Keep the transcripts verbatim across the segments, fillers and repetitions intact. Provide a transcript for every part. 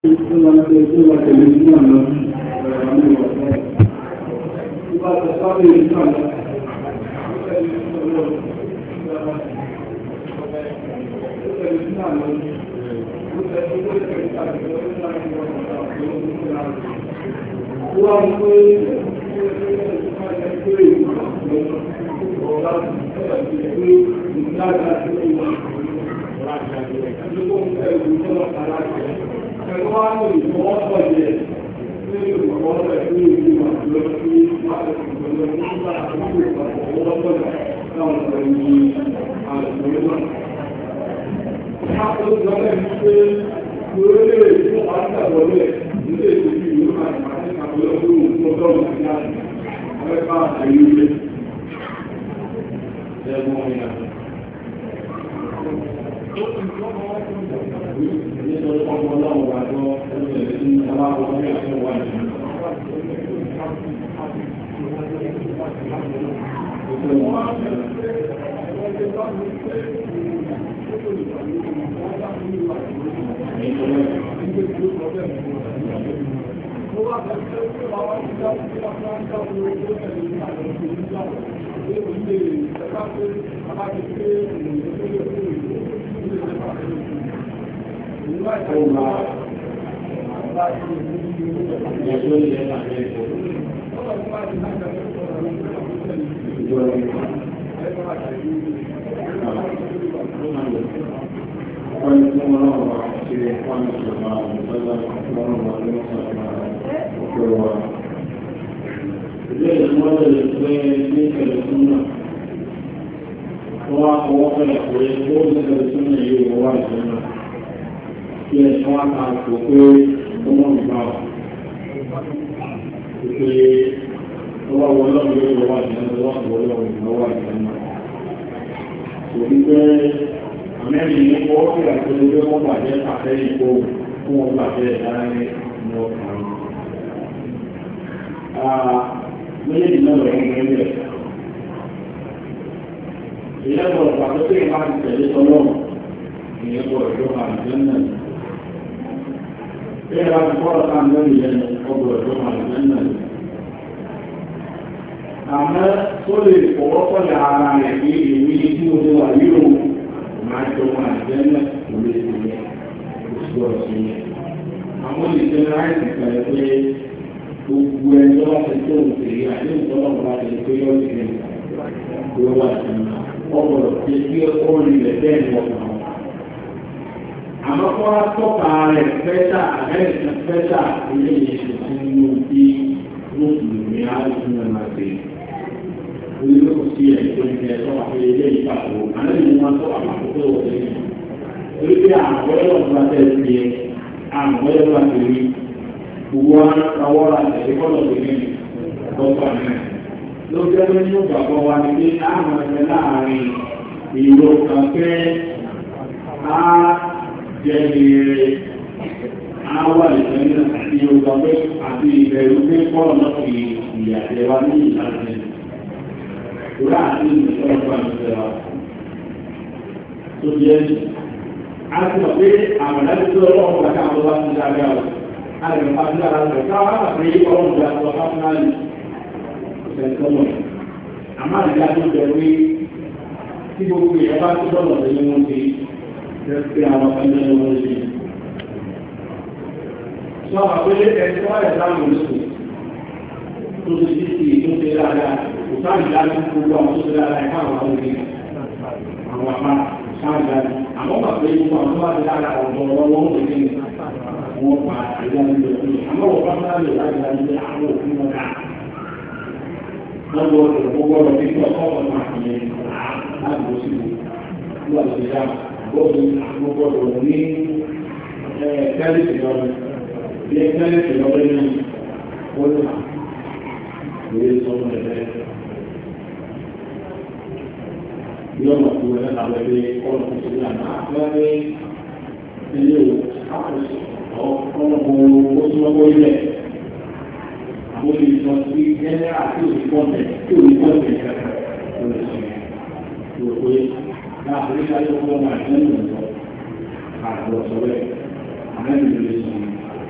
àgbọ̀ sọ̀rọ̀ àmẹ́rin lè sọ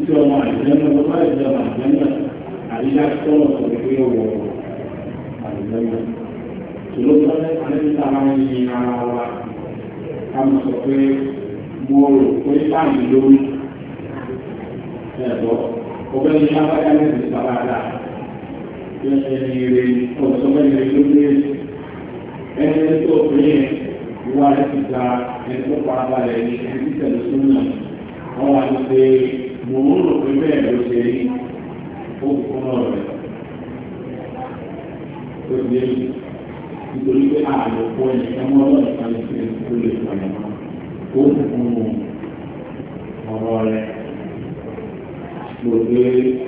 tí ọmọ àìjẹ́nà tó bá ìjọba àìjẹ́nà àríyá tọ́lọ̀ sọ pé ó wọ àìjẹ́nà. Ìlọ́pọ̀ àlẹ́bíta máa ń yin ara wa ká mọ̀ sọ pé mo rò pé báyìí lórí ẹ̀bọ́ ọgbẹ́ ní lábájá lẹ́sìn sábàdà ẹni rẹ̀ ọ̀sọ́gbẹ́ rẹ̀ lórí ẹni tó pè é ìwà rẹ̀ ti gba ẹni tó parabalẹ̀ ní ẹni tẹ̀lé súnmọ́ wọ́n wá ní pé mo ń rò pé bẹ́ẹ̀ ló ṣe rí ó kún náà rẹ̀ tó dé nítorí pé ààrẹ pọ̀ ẹni ẹmọ ọlọ́run kan lè fi ẹni tó lè pàdé mọ́ ó kún ọ̀rọ̀ rẹ̀ lòdì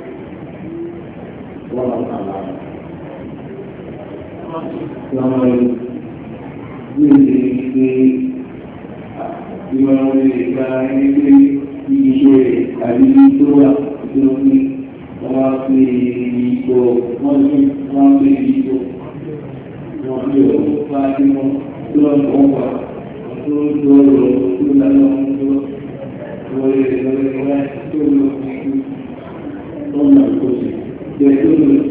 wọ́n lọ kàlà lọ́wọ́ yìí ní ìdí ìwọ̀n lè gba ẹgbẹ́ iṣẹ́ àbí tó wà tí ó ní wọ́n fi ìgbò wọ́n fi wọ́n fi ìgbò wọ́n fi òun bá tí wọ́n tó lọ́nà wà tó lọ́rọ̀ tó lọ́nà tó lórí lórí wọ́n tó lọ sí lọ́nà ìkọsí jẹ́ tó lọ sí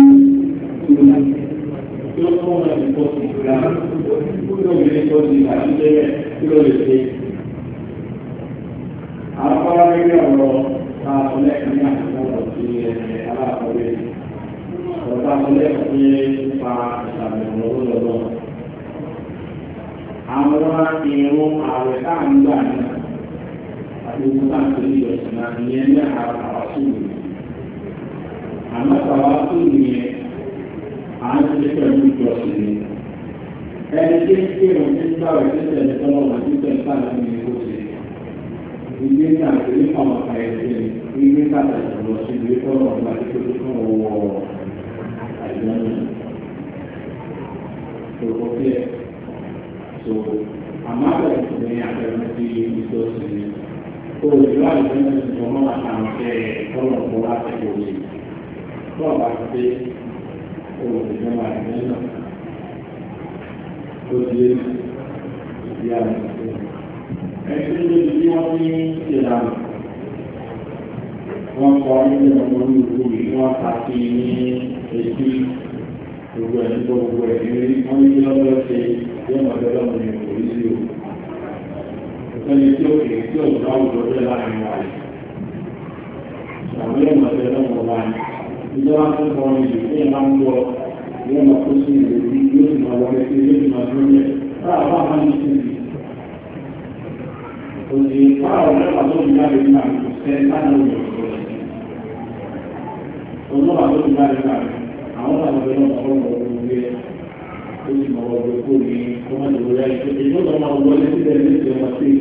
tó lọ́nà ìkọsí ìgbà tó lè ìkọsí àti jẹ́ tí ó lè ṣe. Àwọn akọ́lẹ́gbẹ́ ọ̀rọ̀ àtọ́lẹ́kùn ní àtúnwọ̀n sí aláàkọ́lẹ́ ọ̀rọ̀ àtọ́lẹ́kùn ní nípa ìṣàbẹ̀wò lọ́wọ́. Àwọn irun ààrẹ káàmùgbà náà àti ogun láti ní ìjọsìn náà ìyẹn ní àwàsùnù. Àmọ́ àwàsùnù yẹn à ń ṣe pẹ̀lú ìjọsìn ni. Ẹni tí ń kírun tí ń gbà rẹ̀ tí ń tẹ̀lé tọ́lọ̀ wọn tí ń tẹ̀lé sáà ní ìkó ṣe. Ìgbé ní àgbélé ọmọ àyẹ̀sẹ̀ ìgbé pàtàkì lọ sí ìgbé tọ́lọ̀ ọ̀gbà tí ó fún ọwọ́ àìjọ́nù. Òkò bí ẹ̀ so àmọ́ àbẹ̀rẹ̀ tó ní àbẹ̀rẹ̀ tí ìjọsìn ni. Olùdó àìjọ́nù ti sọ mọ́ àtàwọn ẹ̀ tọ́lọ̀ ọ̀gbọ́n láti kò sí. Tọ́lọ̀ bá ti dé olùdó àìjọ́nù. Ó di ìdí àwọn ìṣẹ́. Ẹgbẹ́ lórí tí wọ́n ní ìlànà wọ́n kọ́ nílé ọmọ olùkú yìí wọ́n ta sí ní etí gbogbo ẹ̀ nígbà gbogbo ẹ̀ ní wọ́n ní kí lọ́gbọ́ ṣe yóò mọ̀ bẹ́ẹ̀ lọ́mọ ní polisi o. Ìfẹ́ni tí ó kè tí òun náà wùdó bẹ́ẹ̀ láàrin wa yìí. Àwọn yóò mọ̀ bẹ́ẹ̀ lọ́mọ wa ni. Ìjọba tó ń kọ́ ní ìlú ní ìlànà ń gbọ́ yóò mọ̀ tó sí ìlú yóò sì máa wọlé sí yóò sì máa dúró yẹ. Báwo bá máa ń ṣe òní fáwọn ọlọ́pàá tó ń jáde nígbà tó ṣe sáà ní ọ̀sọ̀ ọlọ́pàá tó ń jáde nígbà àwọn àgbẹ̀ náà kọ́ ọ̀rọ̀ ọ̀gbẹ́ ó sì mọ̀ ọ̀gbẹ́ kó ní ọmọdé orí ayé èyí tó lọ́mọ wọlé sílẹ̀ ní ìṣẹ́ wọn sí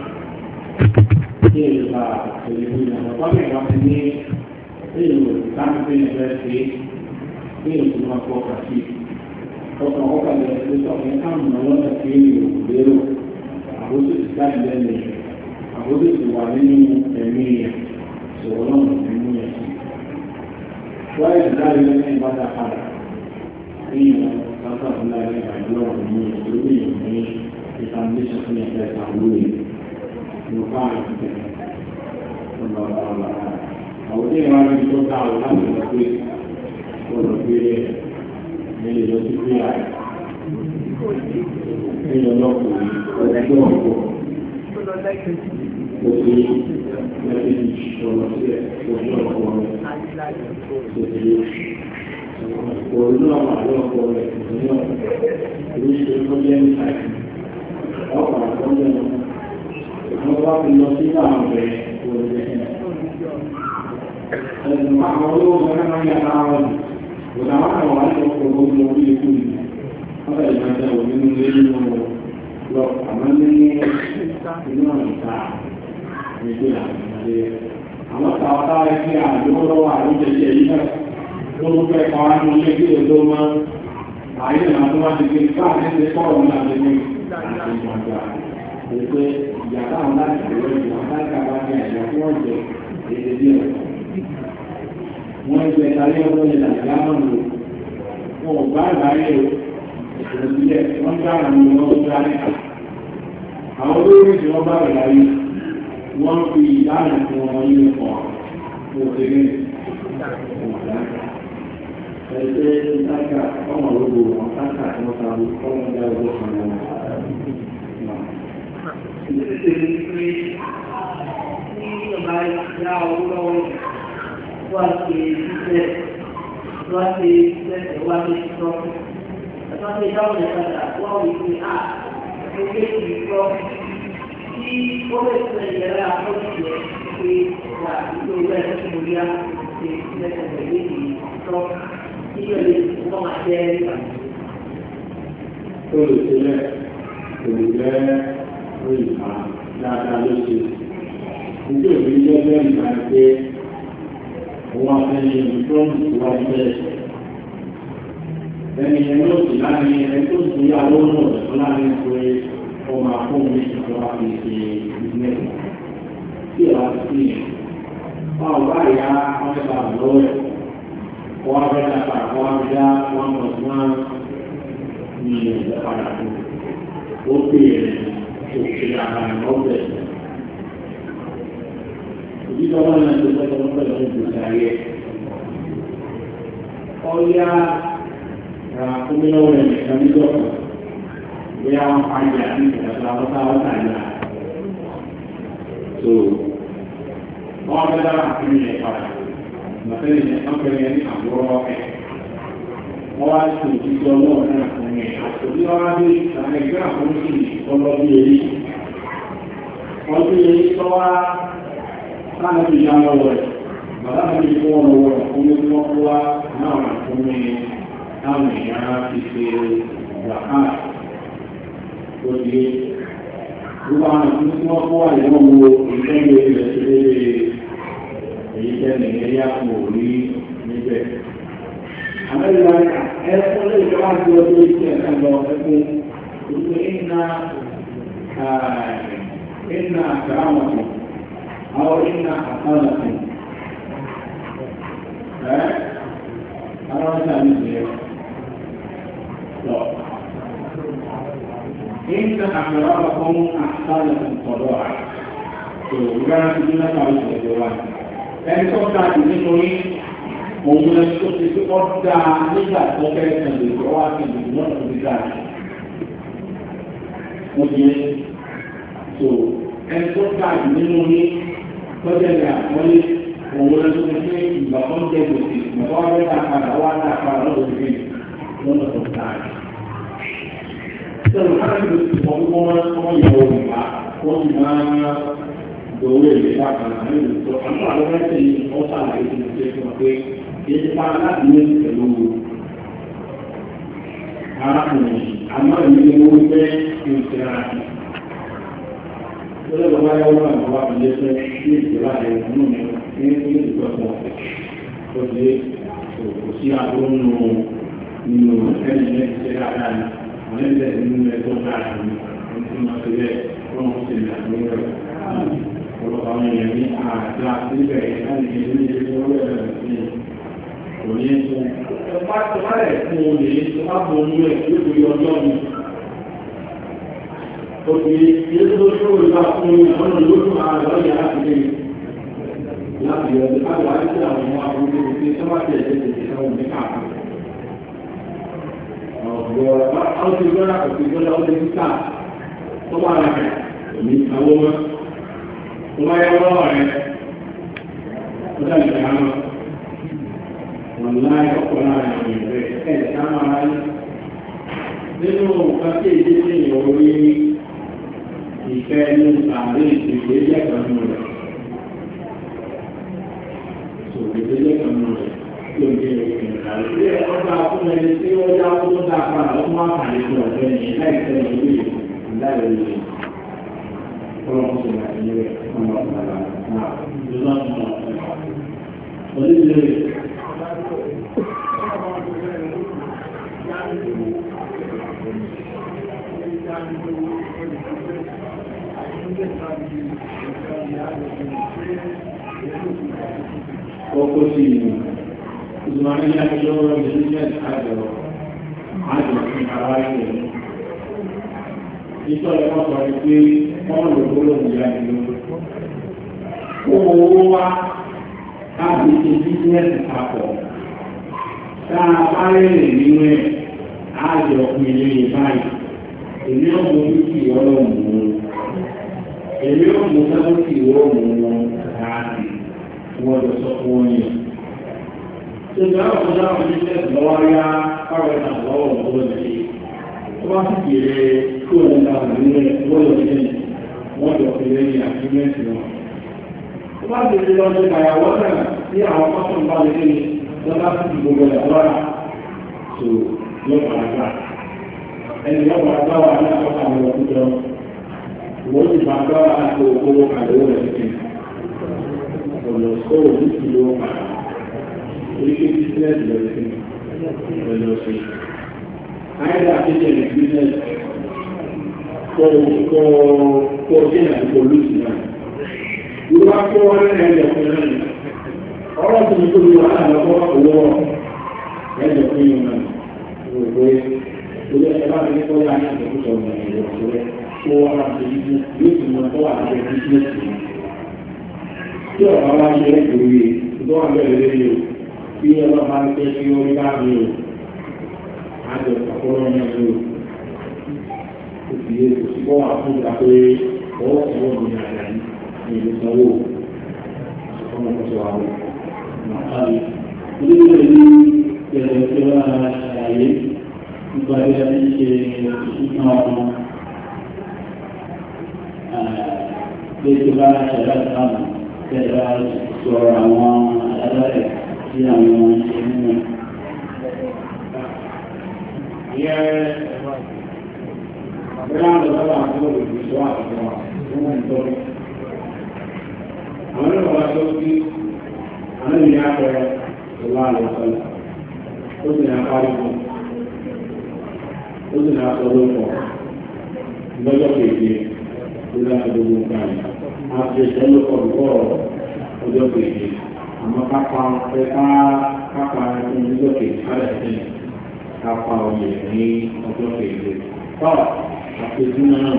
kí èyí bá èyí ní ìyàwó pàmì ìwà ti ní èyí ò láti fi ẹ̀fẹ́ sí kí èyí tó máa kọ́ ọkà sí ọkàn ọkà lẹ́yìn tó sọ fún káàmù ọlọ́pàá sí èyí ò lérò àbójú ìsáàdì lẹ́nu àbójú ìwà nínú ẹ̀mí ìṣòro náà nínú ẹ̀sìn. Wáyé ìdárí lẹ́nu ìbáta padà ní ìwọ̀n látàkùnlá ní àìjọ́ ọ̀rọ̀ ìṣòro ìyọ̀ ní ìfàndéṣọ́ fún ẹ̀fẹ́ ìtàwórí ló bá ìpìtẹ̀ ọ̀nà ọ̀la. Àwọn tí ìwà rí tó dá ọ láti lọ pé ọ̀rọ̀ pé ní ìlọ sí pé àì ní ọlọ́kùnrin ọjọ́ ọ̀pọ̀ òfin lẹ́yìn ìṣọ̀rọ̀ sí ọjọ́ ọ̀pọ̀ rẹ̀ òfin òun náà wà lọ́pọ̀ rẹ̀ ní oríṣiríṣi tó jẹ́ nípa ọ̀pọ̀ àkọ́jọ́ náà wọ́n bá fi lọ sí àwọn ọ̀rẹ́ òṣèlú ẹ̀sùn àwọn olówó mẹ́rin máa ń yàtọ̀ àwọn ọ̀dọ̀ àwọn àwọn àwọn ọkọ̀ ogun orí ikú yìí wọ́n fẹ́ ìgbàjẹ́ òní nínú ilé nínú lọ àmọ́ ní inú ọ̀nà nígbé àgbàdé àwọn tàwọn táwọn ẹgbẹ́ àdúgbò lọ́wọ́ àrùjẹjẹ yìí náà ló ń fẹ́ kọ́ ánú ilé kí èdè mọ́ ayé náà tó wá ti gbé káàkiri ṣe kọ́rọ̀ ní àdéhùn àti ìgbàgbà èpè ìyá táwọn láti ìwé ìwà láti àbájá ìyá tí wọ́n jẹ èdè bí ọ̀tọ̀ wọ́n ń gbé ìtàlẹ́ ọdún yẹn láti lámọ̀ lò wọn ò bá ìbáyé o ìròsílẹ̀ wọ́n gbá àwọn ọmọ ọdún láti kà àwọn olórí tí wọ́n bá rẹ̀ láyé wọ́n fi ìdáhùn fún wọn nínú ọ̀ mo ti ní ọ̀dà ẹgbẹ́ ìtajà ọmọ ológun wọn káàkà tí wọ́n ta ọmọ ìjà ọjọ́ kan wọn. Ìgbésẹ̀ ní pé ní ọba ìyá owó lọ́wọ́ wá ṣe ṣiṣẹ́ wá ṣe ṣiṣẹ́ wá ṣe ṣiṣọ́ ẹ̀fọ́ ṣe dáhùn ìtajà wá wí pé à ẹgbẹ́ ìṣọ́ tí ó lè ṣe ìyẹ̀rẹ́ àkọsí ẹ̀ pé wà nígbà owó ẹ̀fọ́ tí mo yá ṣe ṣiṣẹ́ pẹ̀lú ìṣọ́ nígbà lè wọ́n máa jẹ́ nígbà. Olùsílẹ̀ olùjẹ́ orí ìgbà dáadáa ló ṣe. Ìdí òbí jẹ́ bẹ́ẹ̀ ìgbà pé òun àfẹ́yìn ìfọ́nù tó wá bẹ́ẹ̀. Ẹni ẹni ó sì láàrin ẹni tó sì yàwó náà lọ́wọ́ láàrin pé ọmọ àfọ́n mi tó wá fi ṣe ìgbẹ́. Tí ìwà sí yẹn, wọn ò bá ìyá wọn fẹ́ bá lọ́wọ́ ẹ̀. Wọ́n á fẹ́ dá padà wọ́n á fi dá wọn mọ̀ sí wọn ní ìjọba padà fún ó pè é òkè àbàmì ọ̀bẹ. Òjijì ọmọ náà tó fẹ́ lọ́wọ́ pẹ̀lú ìgbésí ayé. Ọ̀ya àkómìnàwó rẹ̀ nìkan níjọba bí àwọn pàjá ní ìgbàgbọ́ àwọn táwọn tàyà. So wọ́n fẹ́ dára fún ilẹ̀ padà. Màtẹ́lẹ̀ ní ọ̀pẹ̀lẹ̀ ní àbúrò ọ̀kẹ́. Wọ́n wá sí òjijì ọlọ́run náà fún mi. Òjijì ọlọ́run dé àwọn ẹgbẹ́ àkóńtì ọlọ́bí èyí. Wọ́n bí èyí tó wá láti fi yá lọ́wọ́ rẹ̀. Bàbá mi fi fún ọlọ́wọ́ rẹ̀ fún mi tí wọ́n wá náà fún mi táwọn èèyàn ti ṣe ìgbàká. Ó di gbogbo àwọn ìpín tí wọ́n kó wà ìwọ̀n wo ìtẹ́gbẹ́ ilẹ̀ ṣe léèrè èyí tẹ́lẹ̀ ẹ̀yà kò rí níbẹ̀. Àmẹ́lẹ́wà ẹ̀fún lè jọ wá sí ọdún ìṣẹ́ ẹ̀ka lọ ẹkún ìpé iná iná àkàràmọ̀tò àwọn iná àkàràmọ̀tò ẹ́ àwọn ọjà ní ìṣẹ́ lọ. Iná àkàràmọ̀tò àkàràmọ̀tò tọ̀dọ̀ à. Tó gbára ti dín lápá ìṣẹ̀lẹ̀ wa. Ẹni tó ká jù nínú yín òun lè tó ti tó kọ́ dáa nígbà tó fẹ́ sàn lè tó wá sí ìlú náà tó ti dáa. Mo di so ẹni tó ká jù nínú yín tọ́jà ní àkọlé òun lè tó ti pé ìgbà kan jẹ gbèsè ìgbà tó wá fẹ́ dáa padà wá dáa padà lọ́dọ̀ tó fi lọ́nà tó dáa. Sọ̀rọ̀ ká ló ti sọ fún wọn wọ́n yẹ wọ́n wá wọ́n ti máa ń owó èlé bákan náà nínú ìtọ́ àwọn àwọn ẹgbẹ́ yìí wọ́n sàlàyé fún mi fún ọ pé kì í ti pa láti ní pẹ̀lú arákùnrin àmọ́ èmi ni wọ́n fẹ́ kí n ṣe ara rẹ̀. Lọ́dọ̀ bá yá wọ́n àwọn wá pẹ̀lú ẹgbẹ́ sí ìjọba ẹ̀ nínú mi ní ní ìtọ́sọ̀ tó ṣe kò sí àbúrò nínú nínú ẹni ní ṣe dáadáa ní àwọn ẹgbẹ́ nínú ẹgbẹ́ dáadáa ní wọ́n ti máa ṣe bẹ́ẹ̀ wọ́n ń ṣe ìlànà rẹ̀. Ọ̀pọ̀lọpọ̀ àwọn èèyàn ní àjà síbẹ̀ láti ṣe ní ilé tó rẹ̀ rẹ̀ sí òní ẹ̀sùn. Ẹ̀pá tó bá rẹ̀ fún olè tó bá bọ̀ ní ẹ̀ tó torí ọjọ́ mi. Òkè ilé tó tó rí bá fún mi ọ̀nà lójú máa lọ́yà láti lè láti ọdún láti wáyé sí àwọn ọmọ àwọn olóògbé tí wọ́n bá tẹ̀ ẹ̀ tẹ̀ ẹ̀ ọ̀hún ní káàkiri. Ọ̀gbọ̀n àwọn ti gbọ́dọ̀ kò ti gbọ́dọ̀ ó lè ní káà tó bá rẹ̀ òní àwọn ọmọ ọmọ ya wọ́n rẹ̀ ọjọ́ ìdáná wọ́n láì ọ̀pọ̀ láàrin àwọn ìrẹ́ ẹ̀ẹ̀ká máa rí nínú nǹkan tí èdè sí ìwọ̀rí ìfẹ́ ní àárín ìpèsè jẹ́kànnú rẹ̀ ṣòkèsè jẹ́kànnú rẹ̀ tí ó ń gbé ìrìnà rẹ̀ ọjà fún ẹni tí ó já tó dá padà ó máa pàdé fún ọ̀fẹ́ ní láìpẹ́ ìlú ìdáyẹ̀ Ọlọ́run ṣe máa ń yẹ ọmọ ọ̀gá náà lọ́nà ọmọ ọ̀gá. Onílé ọkọ̀ sí ìlú. Ìgbìmọ̀ ní àjọ ìdílé àjọ àjọ fún ara ìlú. Ìtọ́lẹ̀ wọ́n sọ pé wọ́n lò ó lòun ìyá ìlú. Owó owó wá káàbí ṣe bísíǹsì papọ̀ tá a bá rẹ̀ nínú ẹ̀ á jọ pin ilé báyìí èmi ò mú kí ọlọ́run mú èmi ò mú sábà kí ọlọ́run mú láti wọ́n lọ sọ fún wọn yẹn. ṣèjọba àwọn ọ̀dọ́ àwọn bísíǹsì lọ́wọ́ yá káwọn ẹ̀ka lọ́wọ́ ọ̀dọ́ lè tó bá sì kéré kí wọ́n lè ta àwọn nínú ẹ̀ wọ́n lọ sí wọ́n jọ pin ilé àgbẹ̀mẹ̀tì náà. tó bá sì ti lọ sí àyàwó náà tí àwọn pásítọ̀ bá lè ní lọ́dá sí gbogbo ẹ̀ lọ́ra tó yọ̀pọ̀ àgbà ẹni yọ̀pọ̀ àgbà wà ní àkọ́kọ́ àwọn ọkùnrin wọ́n ti bá àgbà wà láti owó àdéhùn rẹ̀ sí ọ̀nà sọ́wọ́ ní ìlú padà oríkè bísíǹsì lọ́rẹ̀ sí ọ̀nà sí àìdá àkéjẹ̀ ní bísíǹsì kọ́ kọ́ jẹ́ àdúgbò lùsì náà ìlú wa kọ́ wọn lẹ́yìn ẹ̀jẹ̀ fún náà ọ̀rọ̀ tó ní kó ní wàhálà lọ́wọ́ owó ẹ̀jẹ̀ fún yìí náà gbogbo ilé ẹ̀bá mi ní kọ́lá ní ìdókòtò ọ̀nà ìwọ̀ ìṣòro tó wà láti ìlú yóò sì mọ tọ́wà láti bísíǹsì tí ọ̀rọ̀ wá ṣe é kúrò tó wà bẹ̀rẹ̀ lórí o bí ẹ̀rọ máa ń tẹ́ sí orí bá mi o àjọ àkọ́rọ́ náà ló o sì yé kò sí bọ́ wà fún ìgbà pé ọwọ́ ọwọ́ mi àgbà ní ìlú sanwó ọmọ kọsọ àwọn àmàlì ilé ìwé ní ìrẹ̀lẹ̀ tí wọ́n á ṣàlàyé nípa bí a ti ṣe ìṣúná ọmọ lẹ́tọ́ bá ṣẹlẹ̀ sáàmù tẹ́lá sọ̀rọ̀ àwọn alábẹ́rẹ̀ tí àwọn ọmọ ṣe nínú. Ìyẹn ẹ̀rọ àlọ́lọ́wọ́ àti olùdíṣọ́ àtìwọ̀n wọ́n ń tọ́jú. Àwọn ẹ̀rọ wa tó kí àwọn ènìyàn àpẹẹrẹ ìwà àlọ́sọ̀lá ó sì ní apárí fún ó sì ní aṣọ lóko lọ́jọ́ kéde ó dáa gbogbo nǹkan yìí. Àti ìṣẹ́lú ọ̀gbọ́ ọjọ́ kejì àmọ́ kápá ẹ̀ká kápá ẹ̀kún ọjọ́ kejì kálẹ̀ sílẹ̀ kápá oyè ní ọjọ́ kejì. Tọ́ àpèjú náà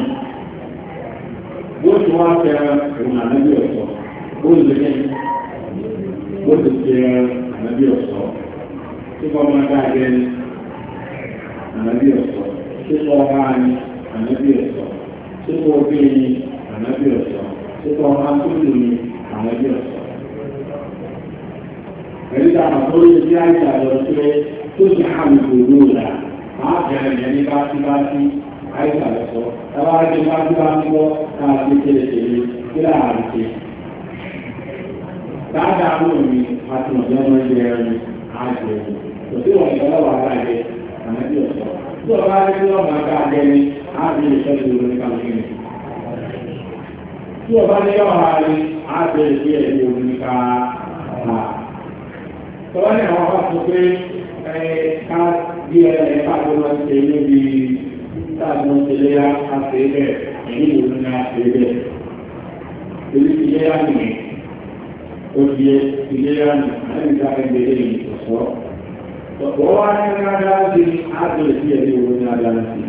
bó ti wá fẹ́ òun ànábì ọ̀sọ́ bó ti lè bó ti fẹ́ ànábì ọ̀sọ́ tí kò máa dá ẹgbẹ́ ní ànábì ọ̀sọ́ tí kò bá ní ànábì ọ̀sọ́ tí kò bí ní ànábì ọ̀sọ́. Itu orang tu ni, àwọn ẹbí ọ̀sọ̀. Ẹ̀rí ta àtọ́ yẹ kí àìsà lọ sí tó ti hàn ìgbòho rà, máa bẹ̀rẹ̀ yẹn ní báṣíbáṣí àìsà lọ sọ. Ẹwà á jẹ báṣíbáṣí wọ́ káà ti tẹ̀lé tẹ̀lé kí láàrín ṣe. Dáadáa ló ní àti ọ̀jọ́ máa ń jẹ ẹni àjẹ ẹni. Kò sí wọn ìjọba wà láàjẹ àwọn ẹbí ọ̀sọ̀. Tí ọba á rí ọmọ àgbà jẹ ni, á bí ìṣẹ́ ìṣòro ní kàlùkì. Tí ọba ní ọ̀rọ̀ àrí àbẹ̀rẹ̀ sí ẹ̀rí omi ká àmà. Tọ́wọ́ ní àwọn ọ̀pá pé ká bí ẹ̀ẹ́fà tó máa ń ṣe níbi táàbùn ṣẹlẹ̀ àṣẹ bẹ̀ ẹ̀yìn ìlú ní àṣẹ bẹ̀. Èyí ti yẹ́ àmì ó fi ilé àmì àìríkà ẹgbẹ̀rẹ̀ ìṣọ̀ṣọ́. Tọ́wọ́ wá ní rárá sí àbẹ̀rẹ̀ sí ẹ̀rí omi ní adára sí.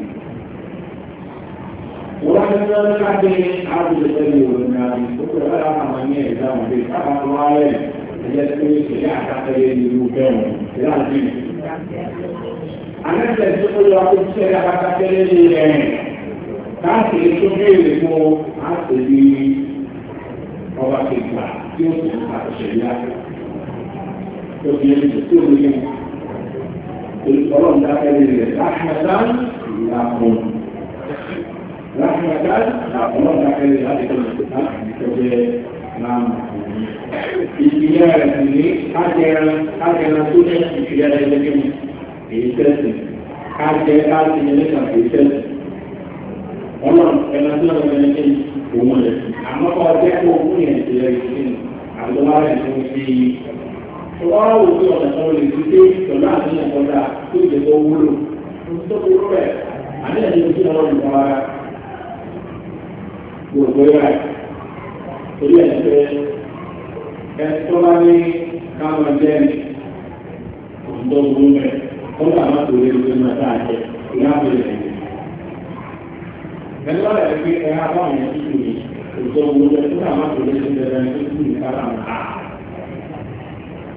Wọ́n ti sọ ní káàdé àbúrò sẹ́yìn òun ní àbí òkú ẹ̀rọ àwọn ní ẹ̀dá wọn bí káàkiri tó wáyé ẹ̀jẹ̀ tó ń ṣe àkàtẹ́lẹ̀ ní irú bẹ́ẹ̀ wọn ìlà àti ìlú. Àmẹ́sẹ̀ tó kó lọ akókò sẹ́yìn àkàtẹ́lẹ̀ ní ẹ̀ káàkiri tó béèrè fún àtẹ̀lé ọba kẹgbà tí ó sì ń àtẹ̀lẹ̀ yá. Tó fi ẹni tó ní ọlọ́run dákẹ́lẹ̀ rẹ̀ láṣmẹ̀dán ìlà fún Rahmatan, Allah akan lihat itu sebagai nama. Isinya ini ajaran ajaran sudah tidak ada lagi. Itu ajaran ini kan itu. Allah karena itu menjadi umum. Amma kalau dia umum yang tidak ini, Allah yang mesti. Kalau itu ada orang itu, kalau ada yang ada itu dia umum. Untuk umum, ada yang mesti orang orang gbogbo rẹ̀ torí ẹ̀ṣẹ́ ẹ̀ṣọ́ bá ní káwọn jẹ́ ọ̀dọ́ gbogbo rẹ̀ ó gbà má tó lé lórí mẹ́ta àjẹ́ ìyáàbò rẹ̀ ẹ̀ṣọ́ rẹ̀ pé ẹ̀yà báwọn yẹn títù ní ọ̀dọ́ gbogbo rẹ̀ tó gbà má tó lé lórí mẹ́ta àjẹ́ tó kù ní kára àmà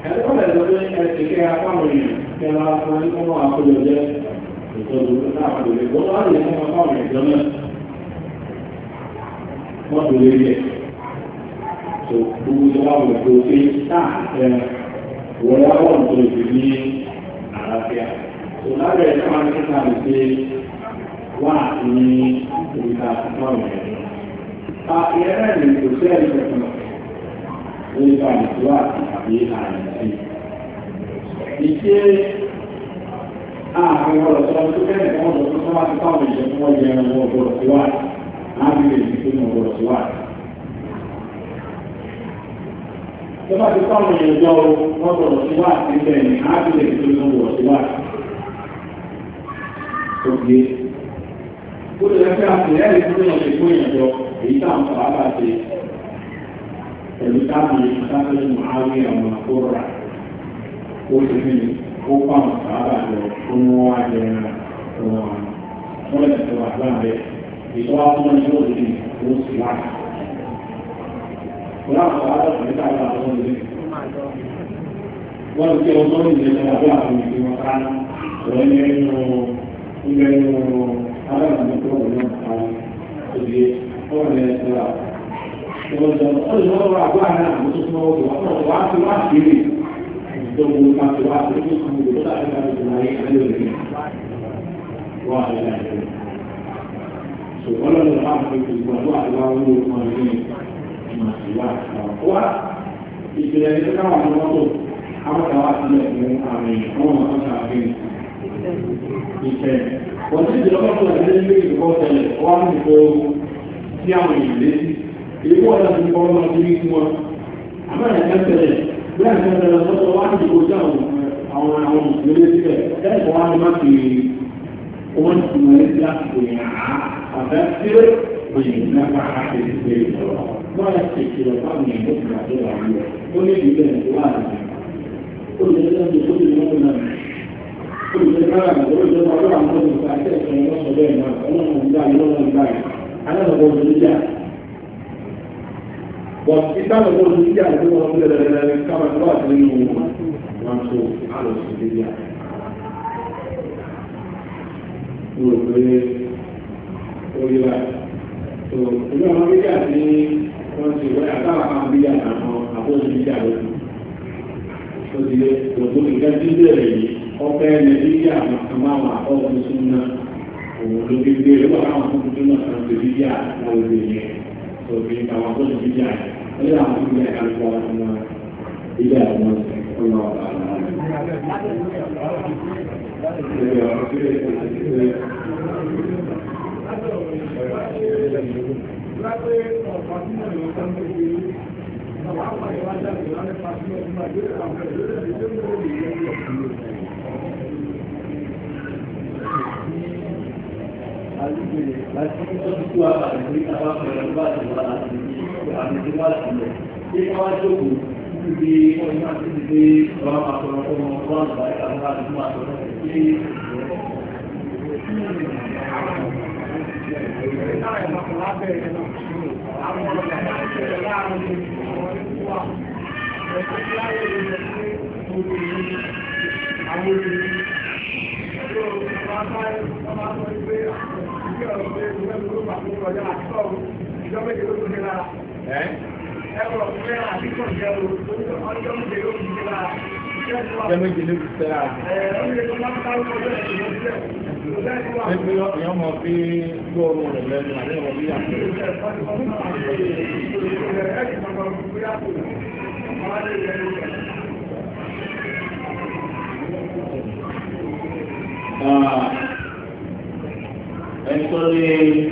ẹ̀rọ lẹ́sọ̀ pé ẹ̀sìn kẹ́ apáwọn èèyàn kẹ́ lọ fún ẹni kọ́ àkójọ jẹ́ ìtọ́jú náà àkójọ ìgbọ́n wá lè fún apáwọn ìjọ náà wọ́n tó lé yẹ tó gbogbo ìjọba wọ̀ tó ṣe táà ẹ̀ wọ́n yá wọ́n tó lè ní àlàáfíà tó lábẹ́ ẹ̀ máa ń kíkà lè ṣe wá ní ìgbà apáwọn èèyàn. a ìrẹ́rẹ́ lè kò sí ẹ̀rí kẹ̀kẹ́ lórí bá ìtura àbí àìsí. Ìṣe ààrin ọ̀rọ̀ sọ tó kẹ́rẹ̀ kan lọ tó sọ́wọ́ ti fáwọn ìṣẹ́ fún ọjọ́ ẹran wọn ọgbọ̀rọ̀ síwá láti lè fi fún ọgbọ̀rọ̀ síwá. Tó bá ti fáwọn ìṣẹ́ jọ ọgbọ̀rọ̀ síwá níbẹ̀ ni láti lè fi fún ọgbọ̀rọ̀ síwá. Tó gbé. Ó lè fẹ́ àtìlẹ́yìn tó lè ṣe fún ìyànjọ èyí táwọn sọ̀rọ̀ bá ṣe pẹ̀lú tábìlì tábìlì mọ̀háwí àwọn akóra ó ti fi ó pàmò sábà lọ tó mú wá jẹ wọn wọ́n lè tẹ̀sẹ̀ wà láàbẹ̀ ìtọ́ àwọn ní ó lè ó sì wá. Wọ́n á sọ àádọ́ pẹ̀lú tábìlì àwọn ọmọdé. Wọ́n ti kí ọjọ́ ìdílé àbí àwọn ìdí wọn ká wọ́n ní ẹnu ilẹ̀ ẹnu aláàbò tó wọ̀ náà àwọn òbí wọ́n lè tẹ̀sẹ̀ wà. Ọlọ́run àgbà náà mo tó fún ọgbọ̀n ọ̀pọ̀ wá sí wá sí rí ìjọba òkà tó wá sí ní ọmọ ìgbò láti ká lóṣù láyé alẹ́lẹ́rẹ́ wà lẹ́lẹ́rẹ́. So ọlọ́run máa fi ìgbà tó àti wá wúlò fún ọdún ní ìmọ̀ sí wá. Wá ìpìlẹ̀ ní káwọn àwọn mọ́tò amọ́ta wá sílẹ̀ fún àmì àwọn ọmọ ṣàfihàn ìfẹ́. Wọ́n ti ìjọba tó ẹ̀lẹ́ ilé ìgbọ́ tẹ̀lẹ̀ wá ní ìfọ́ sí àwọn ìlésì. Èyí wọ́n láti kọ́ ọmọ sí ní wọn. Àmọ́ràn ẹ̀kẹ́tẹ̀lẹ̀ bí i àìsẹ̀tẹ̀lẹ̀ lọ́tọ̀ wá ní ìkó jẹ́ àwọn àwọn ìgbèrè sílẹ̀ ẹ̀kọ́ wá ní má fi owó ti mọ̀ ní láti kò yàn á àfẹ́ sí òyìn nípa àti ìgbé ìjọba. Wọ́n yà ṣe ìṣẹ̀lẹ̀ fáwọn èèyàn tó ti rà tó wà ní ẹ̀. Ó ní ìbílẹ̀ tó wà ní ó lè lẹ́sẹ̀ tó ti mọ́tò náà. Ó lè lẹ́sẹ̀ kára àgbà ó lè lẹ́sẹ̀ ọlọ́run àwọn ọmọdé nípa àti ẹ̀sẹ̀ lọ́sọ̀ bẹ́ẹ̀ náà ọlọ́run ìgbà ìlọ́run ìgbà yìí. Wọ́n ti dáná lọ́wọ́ ní ìyá àti wọn ń bẹ̀rẹ̀ lẹ́rẹ́ káwọn tó wà nínú wọn tó àlọ́ sí ilé yà. Mo rò pé orí wa tó ìlú àwọn bíjà ní wọ́n ti wẹ́ àtàwọn àwọn bíjà àwọn àbójú bíjà lójú. Ó ti lé òtún nǹkan tí bẹ̀rẹ̀ yìí ọ̀pẹ́ ẹni bíjà àwọn àmàwọn àkọ́kọ́ sún náà òun ló fi gbé lọ́wọ́ àwọn akókò náà kan ti bíjà láwọn ìlú yẹn. Òfin àwọn àkókò bíjà yẹn. Ọjọ́ àwọn ìgbé àkàlùkọ́ ọmọ ilé àwọn ọmọ ọ̀gá àwọn láti tó tó àpàdé ní àpapọ̀ ìrọ̀lúwà tí wà láti àmì tí wà sílẹ̀. Ṣé káwá jókòó níbi ọdún náà ti gbé ọ̀rọ̀ àpapọ̀ ọmọ ọgbọ́n àgbà ìkàwé àti fún àpapọ̀ sí Jẹ́ méjì ló ti tẹ́ra. Ẹgbẹ́ èèyàn mọ̀ bí gbọ́ọ̀rọ̀ rẹ̀ lẹ́nu àlẹ́ ọ̀rọ̀ bí àpẹẹrẹ. Ẹni tó ní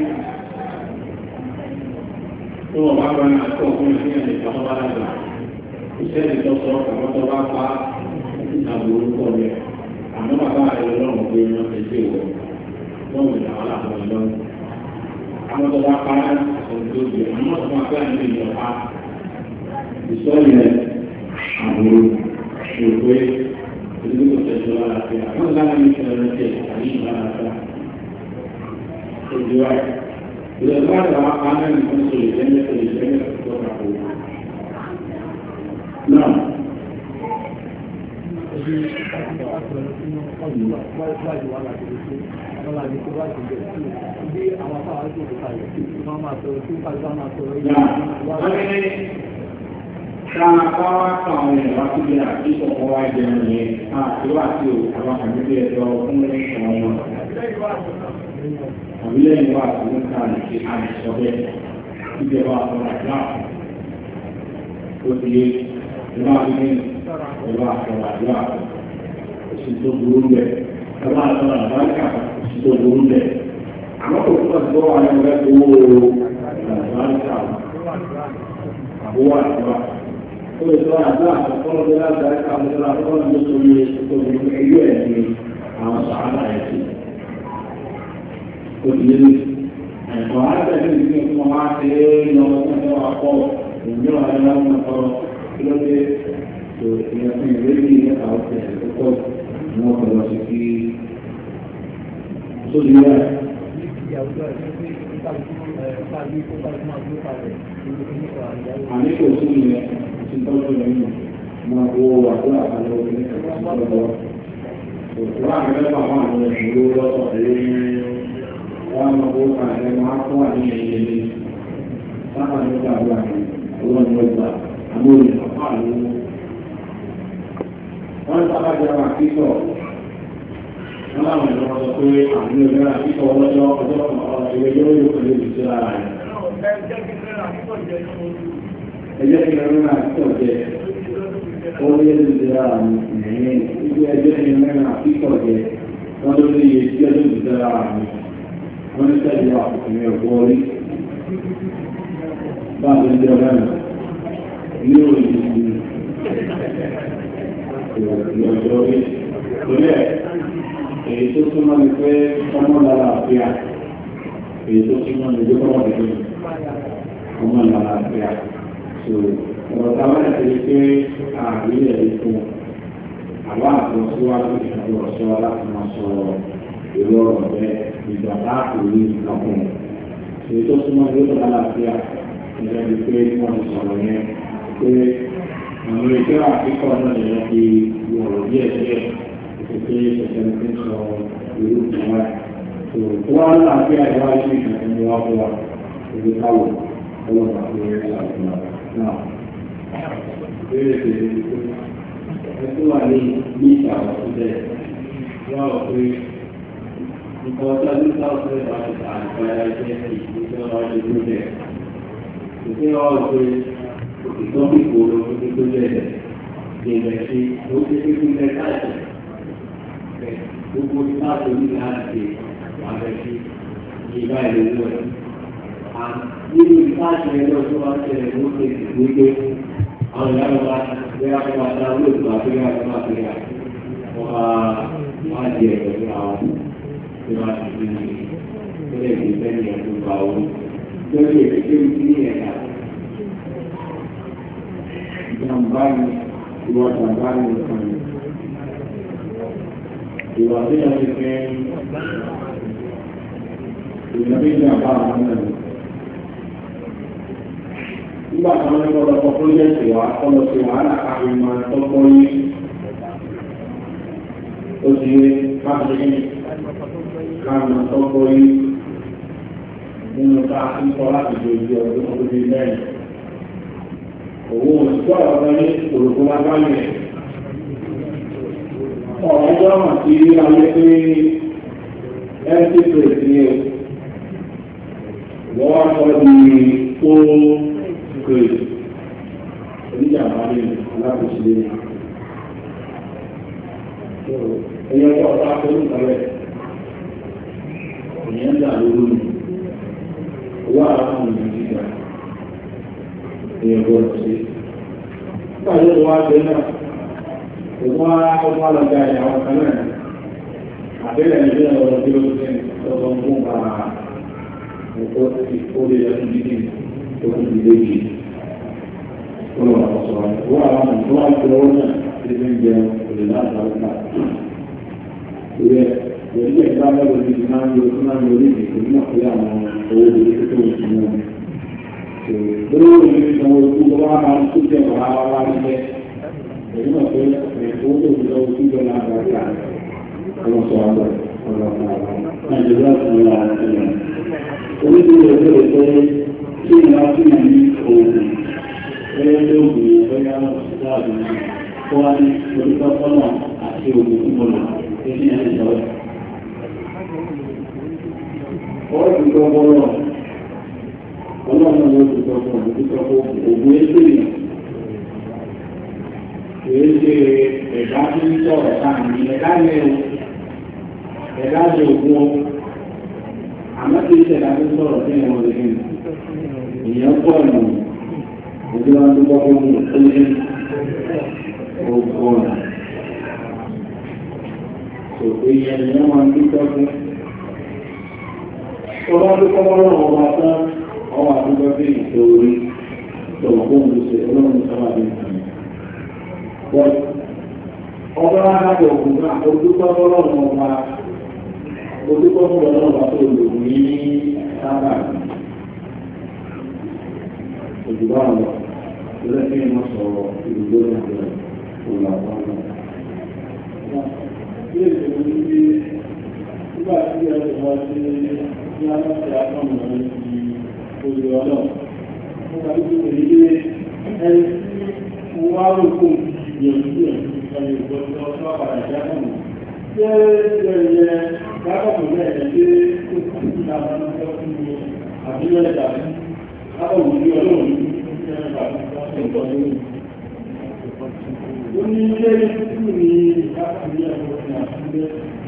tó wọ́n bá bá náà tó ọkùnrin sí ẹ̀lẹ́ ìjọba bá dàgbà. Iṣẹ́ ìjọsọ àwọn tó bá pa ìtàbí orúkọ rẹ̀. Àmọ́ bàbá rẹ̀ lọ́rùn pé wọ́n ti ṣe ìwọ̀. Wọ́n mú ìyàwó láwọn ìlọ́run. Àwọn tó bá pa àtọ̀tún tó jẹ. Àmọ́ tó máa fẹ́ àmì ìjọba. Ìsọ́yẹ̀ àwọn òpé ìlú tó tẹ̀sọ́ lára pé àwọn ìlànà ìṣẹ̀lẹ̀ tẹ̀ àyè ìlànà ta. Òjò wa. Ìjọba àti àwọn apáná nìkan sọ ìjẹ́mẹ́sẹ̀ ìjẹ́mẹ́sẹ̀ tó kà kó. Náà, ọdún náà wájú wà láti lè ṣe àwọn àti tó wájú bẹ̀rẹ̀ sí ibi àwọn afáwọn tó kò kalẹ̀ wọ́n máa sọ̀rọ̀ tó kálíwá máa sọ̀rọ̀ yìí. Ká bá wá kan àwọn èèyàn wá síbi àti ìkọ̀kọ̀ wá jẹun yẹn, àti wá sí o, àwọn àgbẹ̀bí ẹ̀dọ́ fún ọmọ. Àbí lẹ́yìn wá sí ní ká lè ṣe àìsọ bẹ́ẹ̀, ìjẹ́ wá sọ̀rọ̀ àdúrà. Ó ti yé, ìwà àbíní, ìwà sọ̀rọ̀ àdúrà, òsì tó burú bẹ̀. Ìwà sọ̀rọ̀ àbáríkà, òsì tó burú bẹ̀. Àmọ́ kò túbọ̀ sí wọ́n wà ní ọ̀rẹ́ owó àbáríkà, àbúwà àdúrà. Ó lè sọ àdúrà àkọ́kọ́ lọ́dọ́ láti àríkà àbúrò àkọ́kọ́ lọ́dọ́ sórí ètò ìlú ẹ̀ ní àwọn sàárà ẹ̀sìn. Ó ti yé mi. Ẹ̀kọ́ àádọ́ta ní ìdílé fún ọmọ àti ẹ̀yìn ọmọ tó ń tẹ́wọ́ àpọ̀ ìlú àwọn ẹ̀rọ ọmọ ọ̀rọ̀ kí ló dé tó ìyẹn fún ìwé ní ilé àwọn ọ̀sẹ̀ tó pọ̀ ní wọ́n kọ̀ lọ sí kí tó di rẹ̀. Àní kò sí ìyẹn ti tọ́jú lẹ́yìn máa wo àdúrà àlọ́ ní ọ̀pọ̀lọpọ̀. Òṣùwà àgbẹ̀lẹ́pà fún àwọn ìṣòro lọ́sọ̀ ẹ̀yìn wọ́n máa wo kàṣẹ máa fún àníyàn ilé sábà ní gbàgbà ọlọ́run ọgbà àwọn olùkọ́ àlọ́. Wọ́n sábà jẹ́ àwọn àkíkọ̀ wọ́n láwọn ìlú wọn sọ pé àwọn ìlú àkíkọ̀ ọlọ́jọ́ ọjọ́ ìwé yóò yóò pẹ̀lú ìṣẹ́ lára rẹ̀. Ẹjẹ́ kí lọ rírà àkíkọ̀ jẹ́ ó rí ẹjọ́ ìṣẹ́ lára mi ẹ̀yìn ibi ẹjẹ́ kí lọ rírà àkíkọ̀ jẹ́ wọ́n ló ní iye tí ẹjọ́ ìṣẹ́ lára mi. Wọ́n ní sẹ́yìn wà fún ẹ̀kọ́ orí bá a ti jẹ́ ọ̀rẹ́ ní òyìn ìrọ̀jọ́ orí. Torí ẹ̀ èyí tó súnmọ́ ni pé ọmọ lára àfíà èyí tó súnmọ́ ni pé ọmọ ìlú ọmọ lára àfíà. Ọ̀rọ̀ táwọn ẹ̀sẹ̀ pé àrílẹ̀ èyí fún àwọn àtọ̀síwájú ìṣàkóso ọ̀ṣọ́ láti máa sọ èrò ọ̀rọ̀ bẹ́ẹ̀ ìjọba òní ìlọ́kùn. Èyí tó súnmọ́ ní ọ̀dọ̀ àlàáfíà ìjọba ti pé wọ́n ti sọ̀rọ̀ yẹn pé àwọn ètò àkíkọ̀ náà lè fi wọ̀rọ̀ díẹ̀ díẹ̀ ìpèsè ìṣẹ̀ṣẹ̀ tí ń sọ ìlú ìjọba. Tó wá láàáfíà ìwádìí ìṣẹ̀ṣẹ̀ ni wọ́n fún wa ìlú káwọ̀ ọlọ́pàá tó rẹ̀ ṣàfihàn náà. Ìbéèrè tèmi ti pé ẹ̀sùn wà ní ní ìṣàwọ̀ tó bẹ̀rẹ̀ wọ́n rọ̀ pé nǹkan ọjọ́ ní sáwọ́sì ẹ̀dá ìta àgbáyé jẹ́ ìgbésẹ̀ ọ̀rọ̀ ìlú rẹ̀. Ìgbésẹ̀ ọ̀rọ̀ pé ìtọ́jú ìgbòho tó tó bẹ̀rẹ̀ ìgbẹ̀ sí ó ti fi fi fẹ́ káàkiri. Gbogbo ìpáàtó ní láti àbẹ̀ sí ìgbà ìlú rẹ̀. Nínú ìpáàtó ẹgbẹ́ tó wá ṣẹlẹ̀ ló ṣe ìgbésẹ̀ àwọn ìyá wa bẹ́ẹ̀ wá wá dá lóòtú àbẹ́rẹ́ àti àbẹ́rẹ́ wọ́n wá di ẹ̀rọ sí àwọn tí wọ́n ti fi ilé ìgbésẹ̀ ní ẹ̀kọ́ gba owó. Lórí èdè tí ní ẹ̀ka ìjàmbá ni ìwà ìjàmbá ni nǹkan ni. Ìwà tí wọ́n ti fi ìjàmbá ìjàmbá àwọn náà ni. Nígbà tí wọ́n ní ọlọ́pọ̀ pọ́jẹ́tì wa kọ́lọ sí wàhálà káàkiri máa tọ́pọ̀ yìí. Ó ti rí káàkiri káàmù tọ́pọ̀ yìí nínú káàkiri kọ́ láti dojú ọdún ọdún bíi mẹ́rin. Òun òṣìṣẹ́ ọ̀gá ní òrùkú lágbáyé rẹ̀. Ọ̀rọ̀ ẹjọ́ mà sí ayé pé ẹ̀ńtí pèsè ní o. Wọ́n wá sọ di fún pé oníjàmbá ní alákòóṣìlẹ̀ ẹ̀yẹ ọjọ́ ọ̀tá tó ń kọ̀rẹ́ ìyẹn ń dà lórí mi owó àwọn ìlú jíjà ẹ̀yẹ gbọ́dọ̀ sí nígbà yóò wá gbé náà òun á ọmọ alọ́gá ìyàwó kan náà àbẹ́rẹ́ ìlú ọ̀rọ̀ tí ó ti lọ́sọ̀ ń fún bàrà ẹ̀kọ́ tí ó lè lọ́sọ̀ dídì tó kún ìdílé yìí. Wọ́n àwọn ìfún àjọwọ́ náà tí ó ń jẹun òlè láti àwọ́ká. Ìrẹ́ ìrẹ́ ìgbà mẹ́rin ní ti máa ń yọ fún àwọn orí ìgbè ní ọ̀pẹ́ àwọn owó orí tó tó ń fún wọn. Lórí òní ìsanwó ojú tó wá máa ń tó jẹ́ ọ̀rá wá wá nílẹ̀. Èyí náà pé owó tó fi lọ́wọ́ tó jọ lágbàá ọlọ́run sọ àgbà ọlọ́run àwọn nàìjíríà fún ọlọ́run àwọn ẹ̀yà onídìrí ẹgbẹ́ ìfẹ́ tí ìlà fún ìlú òògùn ẹgbẹ́ tó ògùn ìfẹ́yà láàbù tó wá ní orúkọ fọ́nà àti ògùn tí mo lò ní ẹni ìjọba. ọ̀rọ̀ ìgbọ́ bọ́rọ̀ ọlọ́run ló ti sọ fún ògùn tó kọ́ ògùn ẹgbẹ́ kìí ṣe ẹ̀dá tí ń sọ̀rọ̀ káàmì ẹ̀dá yẹn ẹ̀dá yẹn ògùn ọ àmọ́ kìí ṣe ẹ̀dá tí ń sọ̀rọ̀ sí ẹ̀wọ̀n lẹ́yìn ìyẹn pọ̀ nù ojú wa tó kọ́ fún mi ó ní ogun ọ̀nà òkè yẹn ni wọ́n máa ń dúpẹ́ fún ọba tó kọ́ mọ́ lọ́wọ́ ọba tán ọwọ́ àdúgbò bí ìṣòro tọ̀wọ̀ fún mi ṣe ọlọ́run sábà bí nǹkan ọba adájọ́ òkun náà ojúkọ́ ọlọ́run ọba ojúkọ́ fún ọlọ́run ọba tó lò ní sábà òjúbá ọ̀rọ̀ lẹ́sìn ìmọ̀ sọ̀rọ̀ ìdúgbò náà bẹ̀rẹ̀ òun àwọn ọmọ. Ilé ìṣòro ní bí nígbà tí ẹ lè wá sí ní aláṣẹ àtọ́nà rẹ̀ ti olè ọlọ́run. Nígbà tí ó lè dé ẹni tí wọ́n wá rò kó ìgbìyànjú ẹ̀ ìgbàlè ìgbọ́sọ ọjọ́ àpàdà ìjákọ̀mù. Ṣé ẹ̀yẹ ìjákọ̀mù náà ẹ̀ ṣe kó sí ìlànà ọjọ́ fún mi àbílẹ̀ ìdàbí? Lábọ̀ òní ọlọ́run ní ìṣẹ́ ìgbàlè ìgbọ́sọ ó ní ilé ìlú ní ìdákàlẹ̀ ọ̀pọ̀ àtúndẹ́.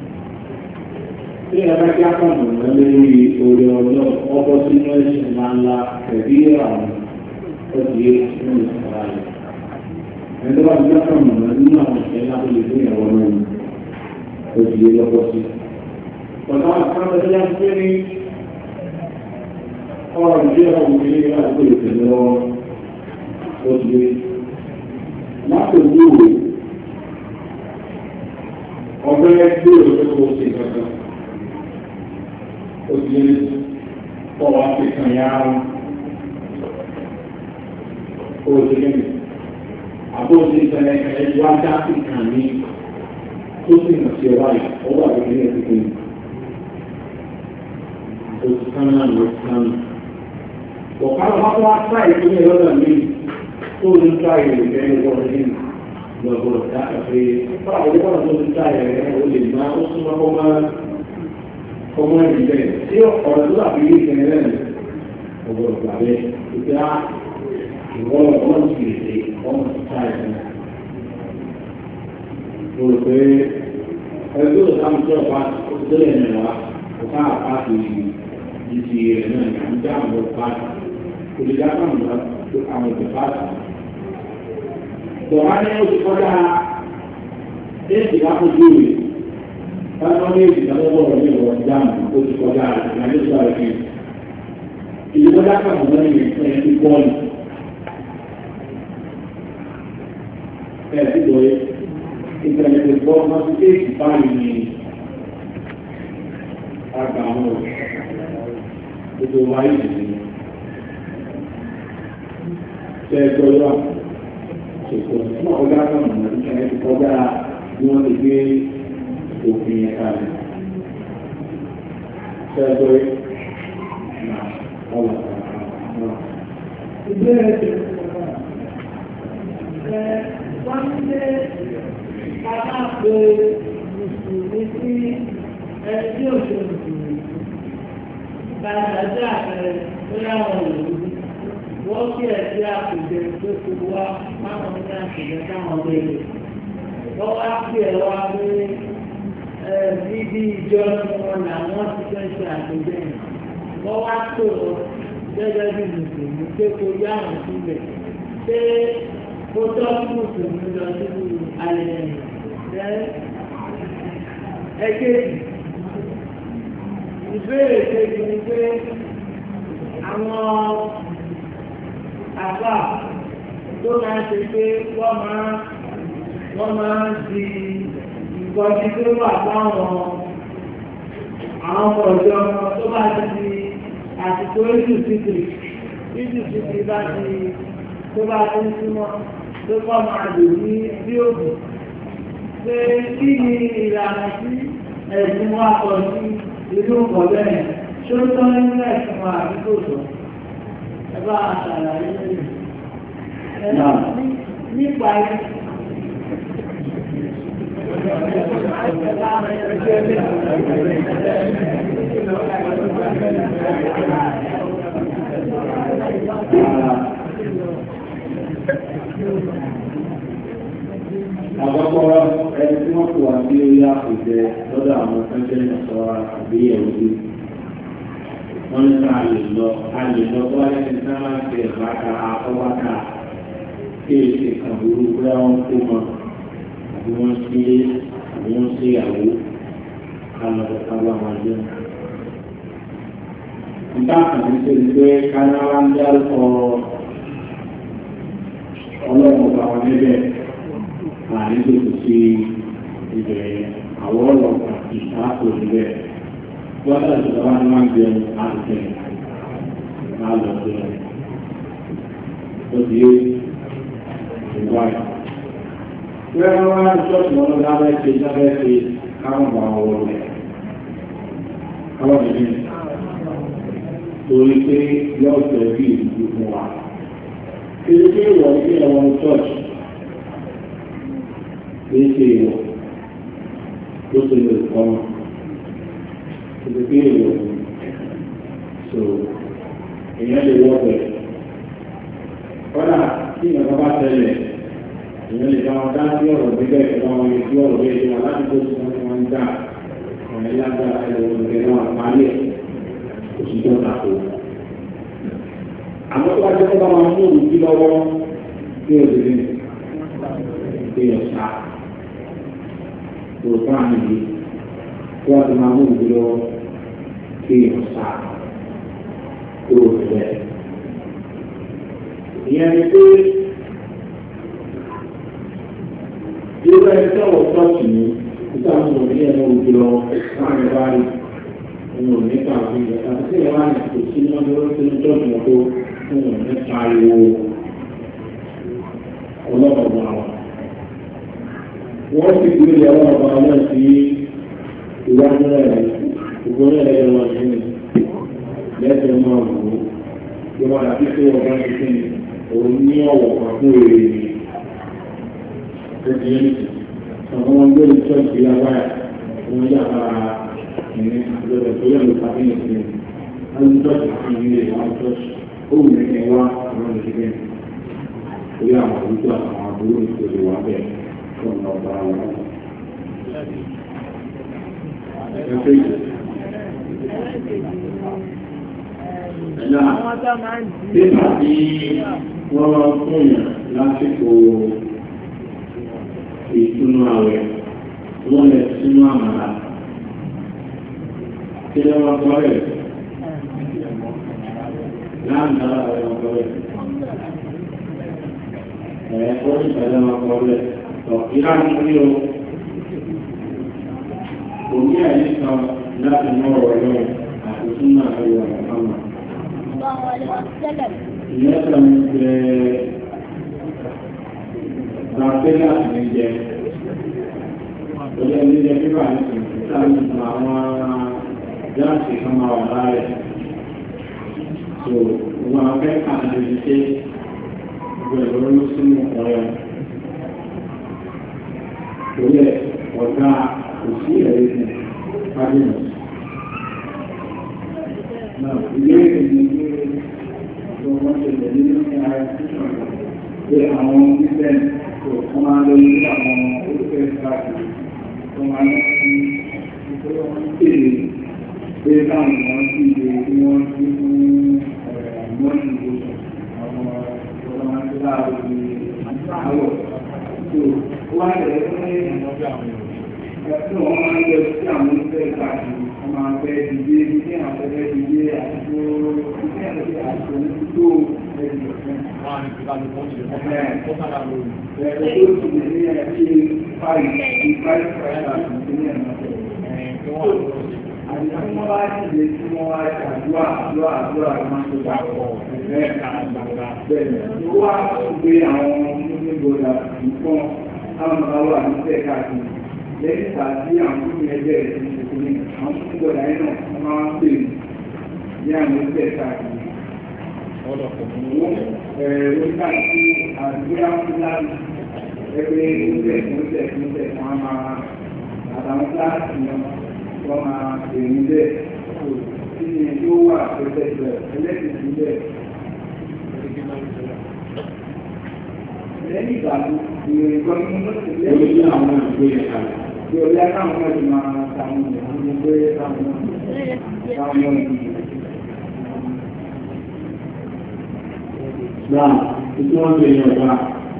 Tí ẹ bá kí á kàn mọ̀ lórí orí ọjọ́ ọkọ̀ sínú ẹ̀sìn ńlá ńlá ẹ̀bí àwọn ọdí nínú ìsọ̀rọ̀ ayé. Ẹgbẹ́ wa ti dákàn mọ̀ nínú àwọn ìṣẹ́ láti lè fún ìyàwó náà ọdí lọ́pọ̀ sí. Ọ̀nà àkàndé tó yá pé ní ọ̀rọ̀ ìdí ọ̀rọ̀ òmìnir láti lè tẹ̀lé lọ́wọ́ ọdí láti wúwo ọgbẹ́ tí ó lè kó sí kankan ó ti lè ọwọ́ àfihàn yára ó ti lè àbó ti sẹ́lẹ̀ ẹ̀ẹ́dì wá dá ìkàn ní tó sì mọ̀ sí ọwọ́ yìí ọwọ́ àgbẹ̀gbẹ̀ ní ẹ̀sìn kìí ó ti kán náà ló kán ọ̀ká lọ́wọ́ wá sáà ìpínlẹ̀ lọ́dọ̀ mi tó ń ká ìrìnlẹ̀ ẹgbọ́n ní lọ́gbọ̀n dákà pé fáwọn ìwọ́n tó ń ká ìrìnlẹ̀ ó lè máa ó súnmọ́ ọmọ ìrìnlẹ̀ tí ọ̀rọ̀ tó dàbí ní ìrìnlẹ̀ ọgbọ̀n gbàgbẹ́ ìgbà ìwọ́n ọmọ ti rèé ọmọ ti ká ìrìnlẹ̀. mo rò pé ẹgbẹ́ òṣàmù tí ọ̀pá ó ti tẹ́lẹ̀ mẹ́wàá ọ̀pá àpáàtì ìdí rẹ̀ náà ní àmì dáhùn ọ̀pá olùdákàmù àwọn ìpàdé. Ìjọba ní oṣù kọjá déèdì lápòjú rẹ̀ báwọn méjì lọ́wọ́ rẹ̀ ní ìwọ̀n ìdáhùn oṣù kọjá ìrìnàjò ìgbà rẹ̀ fi. Ìjọba dákàmù lọ́nà ìrìn ti bọ́ọ̀lù. Ẹ ti dọ̀ yẹ ìtẹ̀lẹ̀tẹ̀ bọ́ wọn ti déèdì báyìí ní àgbà àwọn ètò wáyé ìdílé. Ṣẹ́ẹ̀kọ́ yọ́ ṣètò fún ọ̀gá náà nà ní ẹni tí kọjá bí wọ́n ti gbé òfin ẹ̀ka rẹ̀. Ṣẹ́ẹ̀kọ́ yọ́ nà ọ̀là náà. Ìbéèrè ṣe ẹ̀ wọ́n ń gbé aláàpẹ mùsùlùmí sí ẹni tí ò ṣe mùsùlùmí. Bàjẹ́ àpẹẹrẹ lórí àwọn òyìnbó. Wọ́n kí ẹ̀ sí àpèjẹ tó ti wá máwọn ní àpèjẹ táwọn bẹ̀rẹ̀. Wọ́n wá kí ẹ̀ wá pé bíbí ìjọ tí wọn làwọn ti fẹ́ ṣe àpèjẹ yìí. Wọ́n wá tó gẹ́gẹ́ bí mùsùlùmí pé kó yá àwọn síbẹ̀. Ṣé kó tọ́ sí mùsùlùmí lọ síbi ayẹyẹ yìí? Ẹ̀kejì, ìbéèrè kejì ni pé àwọn àbá tó máa ń ṣe pé wọ́n máa wọ́n máa ń di ìkọjú tó wà fáwọn àwọn ọ̀dọ́ tó bá ti di àsìkò ìlú títì ìlú títì bá ti tó bá ti ń súnmọ́ tó kọ́ máa lò ní bí òògùn pé kí ni ìlànà tí ẹ̀sìn wa kọ sí irú ọkọ̀ bẹ́ẹ̀ ṣó tọ́ nínú ẹ̀sìn wa àbí kò tọ́ ẹ bá àṣàlàyé lórí nípa àkọ́kọ́ ẹni tí wọ́n kò wá sí orí àpòjẹ lọ́dọ̀ àwọn ẹgbẹ́ ìṣọ́ra àbí ẹ̀wọ̀dé wọ́n ní ká lè lọ a lè lọ tó wáyé ní ká máa ń ṣe ìbáka àkọ́wáká kí èsì kàbúrú pé wọ́n kó mọ àbí wọ́n ṣe àbí wọ́n ṣe ìyàwó kálọ̀ kábà máa jẹun. nígbà kan ní ṣe ni pé kánáwá ń dárúkọ ọlọ́run bá wọn níbẹ̀ àní tó kù sí ìbẹ̀rẹ̀ àwọn ọlọ́pàá ìṣàkóso níbẹ̀ wọ́n tẹ̀sí lọ́wọ́ ní wọ́n ń jẹun láti tẹ̀lé máa lọ sí ẹ̀ ó di é ìwà ẹ̀. wọ́n wá ní ṣọ́ọ̀ṣì wọn lọ lábẹ́ ṣe lábẹ́ ṣe káwọn bá wọn wọlé káwọn nìyí torí pé yóò tẹ̀ bí ìlú fún wa. kí ló dé ìwọ̀ ní ẹ̀wọ̀n ṣọ́ọ̀ṣì kì í ṣe ìwọ̀ tó ṣe lè kọ́ wọn. Kì í ṣe ìwọ̀ so èèyàn lè wọ́ bẹ̀rẹ̀. kọ́dà tí ìyàwó bá tẹ̀lé èèyàn lè bá wọn dá sí ọ̀rọ̀ gbígbẹ́ ìjọba wọn yìí sí ọ̀rọ̀ bẹ́ẹ̀ ṣe wà láti tó sí wọn tí wọ́n ń dá ọ̀rẹ́ lágbára ẹ̀rọ ìgbẹ́ náà parí ẹ̀ oṣù tó tako. àmọ́ tó bá jẹ́ kó bá wọn mú òrùkí lọ́wọ́ tí ó lè rí ìgbéyàn sá òrùkọ́ àmì yìí tí wọ́n ti máa mú òrùkí lọ́wọ́ ìgbéyàn sá tó rẹ̀. ìyẹn ni pé irú ẹni tí ọ̀wọ̀ tọ́ọ̀tì ní ìta àwọn ọmọ ní ẹ̀rọ òjò lọ láàrin bá rí ohun ò ní kàwé rẹ̀ àti tí ìwà ní kò sí lọ́dún lórí sínú tọ́ọ̀tì wọn tó fún wọn ní pariwo ọlọ́pàá wọn. wọ́n sì gbé ilẹ̀ ọlọ́pàá náà sí ìwádìí rẹ̀ ìgbóná ẹ̀rọ wọn nínú lẹ́sẹ̀ máa wò ó ìwà àti tí wọ́n bá ti fi òun ní ọ̀wọ̀ kan fún èrè ni. àwọn ọmọ ẹgbẹ́ ìṣọ́ọ̀ṣì agbára wọn yára ẹ̀mí àjọyọ̀ tó yẹ lópa ní ìsinmi wọn ní ṣọ́ọ̀ṣì àti ilé àwọn ṣọ́ọ̀ṣì ó wù ní wá àwọn ìṣẹ́gbẹ́ orí àwọn àwùjọ àwọn àbúrò ìṣòro wà bẹ́ẹ̀ tó ń lọ bá wọn. Nígbà tí wọ́n fún yàn lásìkò ìtúnú àwẹ̀ wọ́n lè sínú àmàlà kí ló wọ́n kọ́ rẹ̀ láàrín àwẹ̀ wọn kọ́ rẹ̀ ẹ̀ ó ní ìpẹ̀lẹ̀ wọn kọ́ rẹ̀ tọ̀ ìlànà ní o kò ní àyè kan láti mọ́ ọ̀rọ̀ náà àti súnmọ́ àwẹ̀ àmàlà ìyẹn kan ń pẹ́ Gbàgbé láti ní jẹ, ọjọ́ ní jẹ pípà ní ìsáàlì àwọn jáàsì kan máa wà láàrẹ̀. So, wọ́n afẹ́ àti ṣe gbẹ̀rọ ló sínú ọ̀rẹ́. Torí ẹ̀ ọ̀gá kò sí ẹ̀rí fún Fábíọ̀s. Náà, ilé ìrìn ní ọmọ ṣẹlẹ̀ nínú ara ìṣẹ̀lẹ̀ pé àwọn ìgbẹ́ wọ́n máa lọ sí àwọn olùfẹ́ ìgbàgbé tó máa lọ sí ìpínlẹ̀ wọn kéde pé káwọn ìwọ̀n sí ìgbé tí wọ́n ti fún mọ́ọ̀lù ìgbòsàn àwọn ọ̀rọ̀ máa ti láàrú ní àwọ̀ tó wá lẹ̀ fún ẹ̀sùn wọn máa ń lọ sí àwọn olùfẹ́ ìgbàgbé wọ́n máa fẹ́ dìde ní àwọn fẹ́ dìde àtúntò ní àtúntò àtúntò ẹ̀sìn ọ̀fẹ́. Lẹ́yìn tàbí àwọn ẹgbẹ́ ẹ̀sìn ní àwọn tó ń gbọ́dọ̀ ayé náà wọ́n máa ń pè ní àwọn ẹgbẹ́ káàkiri. Ọ̀dọ̀ kò fún wọn ẹ̀rọ káàkiri àdúrà fúlàní ẹgbẹ́ oúnjẹ oúnjẹ oúnjẹ wọn á máa àtàwọn kíláàsì náà wọ́n máa pè ní bẹ́ẹ̀ kí ni yóò wà pẹ̀lẹ́ ẹlẹ́sìn sílẹ̀. Lẹ́yìn ìgbà tó ìròyìn kan ní wọ́n ti lẹ́yìn ìgbà àwọn ìgbé ẹ̀ka tí ó yá káwọn náà ti máa tàwọn ìgbà pé káwọn káwọn ìgbà. Náà, títí wọ́n ti yan ọ̀gá.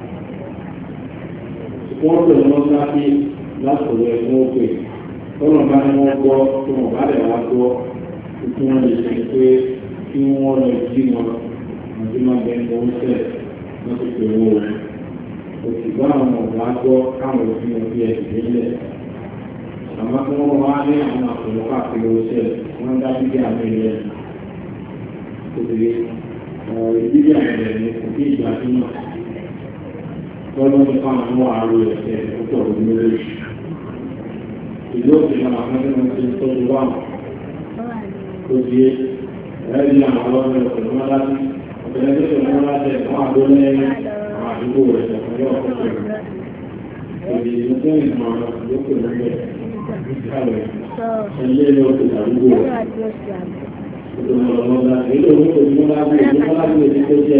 Wọ́n pè wọ́n sáfì lásòrò ẹ̀kọ́ pè. Tọ́lọ̀ bá ní wọ́n gbọ́ tí wọ́n bá lẹ̀ wá gbọ́. Títí wọ́n lè ṣe pé kí wọ́n lọ jí wọn. Àti máa bẹ ẹ̀kọ́ ń sẹ̀ wọ́n ti pè owó rẹ̀. Òṣìgbà àwọn ọ̀gá gbọ́ káwọn òfin òbí ẹ̀sìn nílẹ̀. Àmọ́ tí wọ́n wá ní àwọn àpòlọ́ káàkiri oṣẹ́ wọ́n dá bíbí àmì ilẹ̀. Òṣèré ìdílé àyẹ̀lẹ̀ ní kò bí ìgbà tí náà. Lọ́dún ní fáwọn àwọn àrò ẹ̀sẹ̀ púpọ̀ lórí méjì. Ìlú òfin àwọn akẹ́kọ̀ọ́ máa ń ṣe tọ́jú wà. Ó di ẹ̀rí àwọn ọlọ́run ọ̀pẹ̀lú wọn láti ọ̀pẹ̀lú ẹgbẹ́ wọn láti ẹ̀kọ́ àdó lẹ́yìn àwọn àdúgbò rẹ̀ ọ̀pẹ̀lú ọ̀pẹ̀lú. Èdè ìmúṣẹ́ ìmọ̀ lókè lókè kálẹ̀ ẹ̀yẹ́ ní ọ̀pẹ̀ àdúgbò rẹ̀. Ìjọba ọlọ́dà ilé orúkọ ìmúlá bí ìmúlá bí èdè tó jẹ́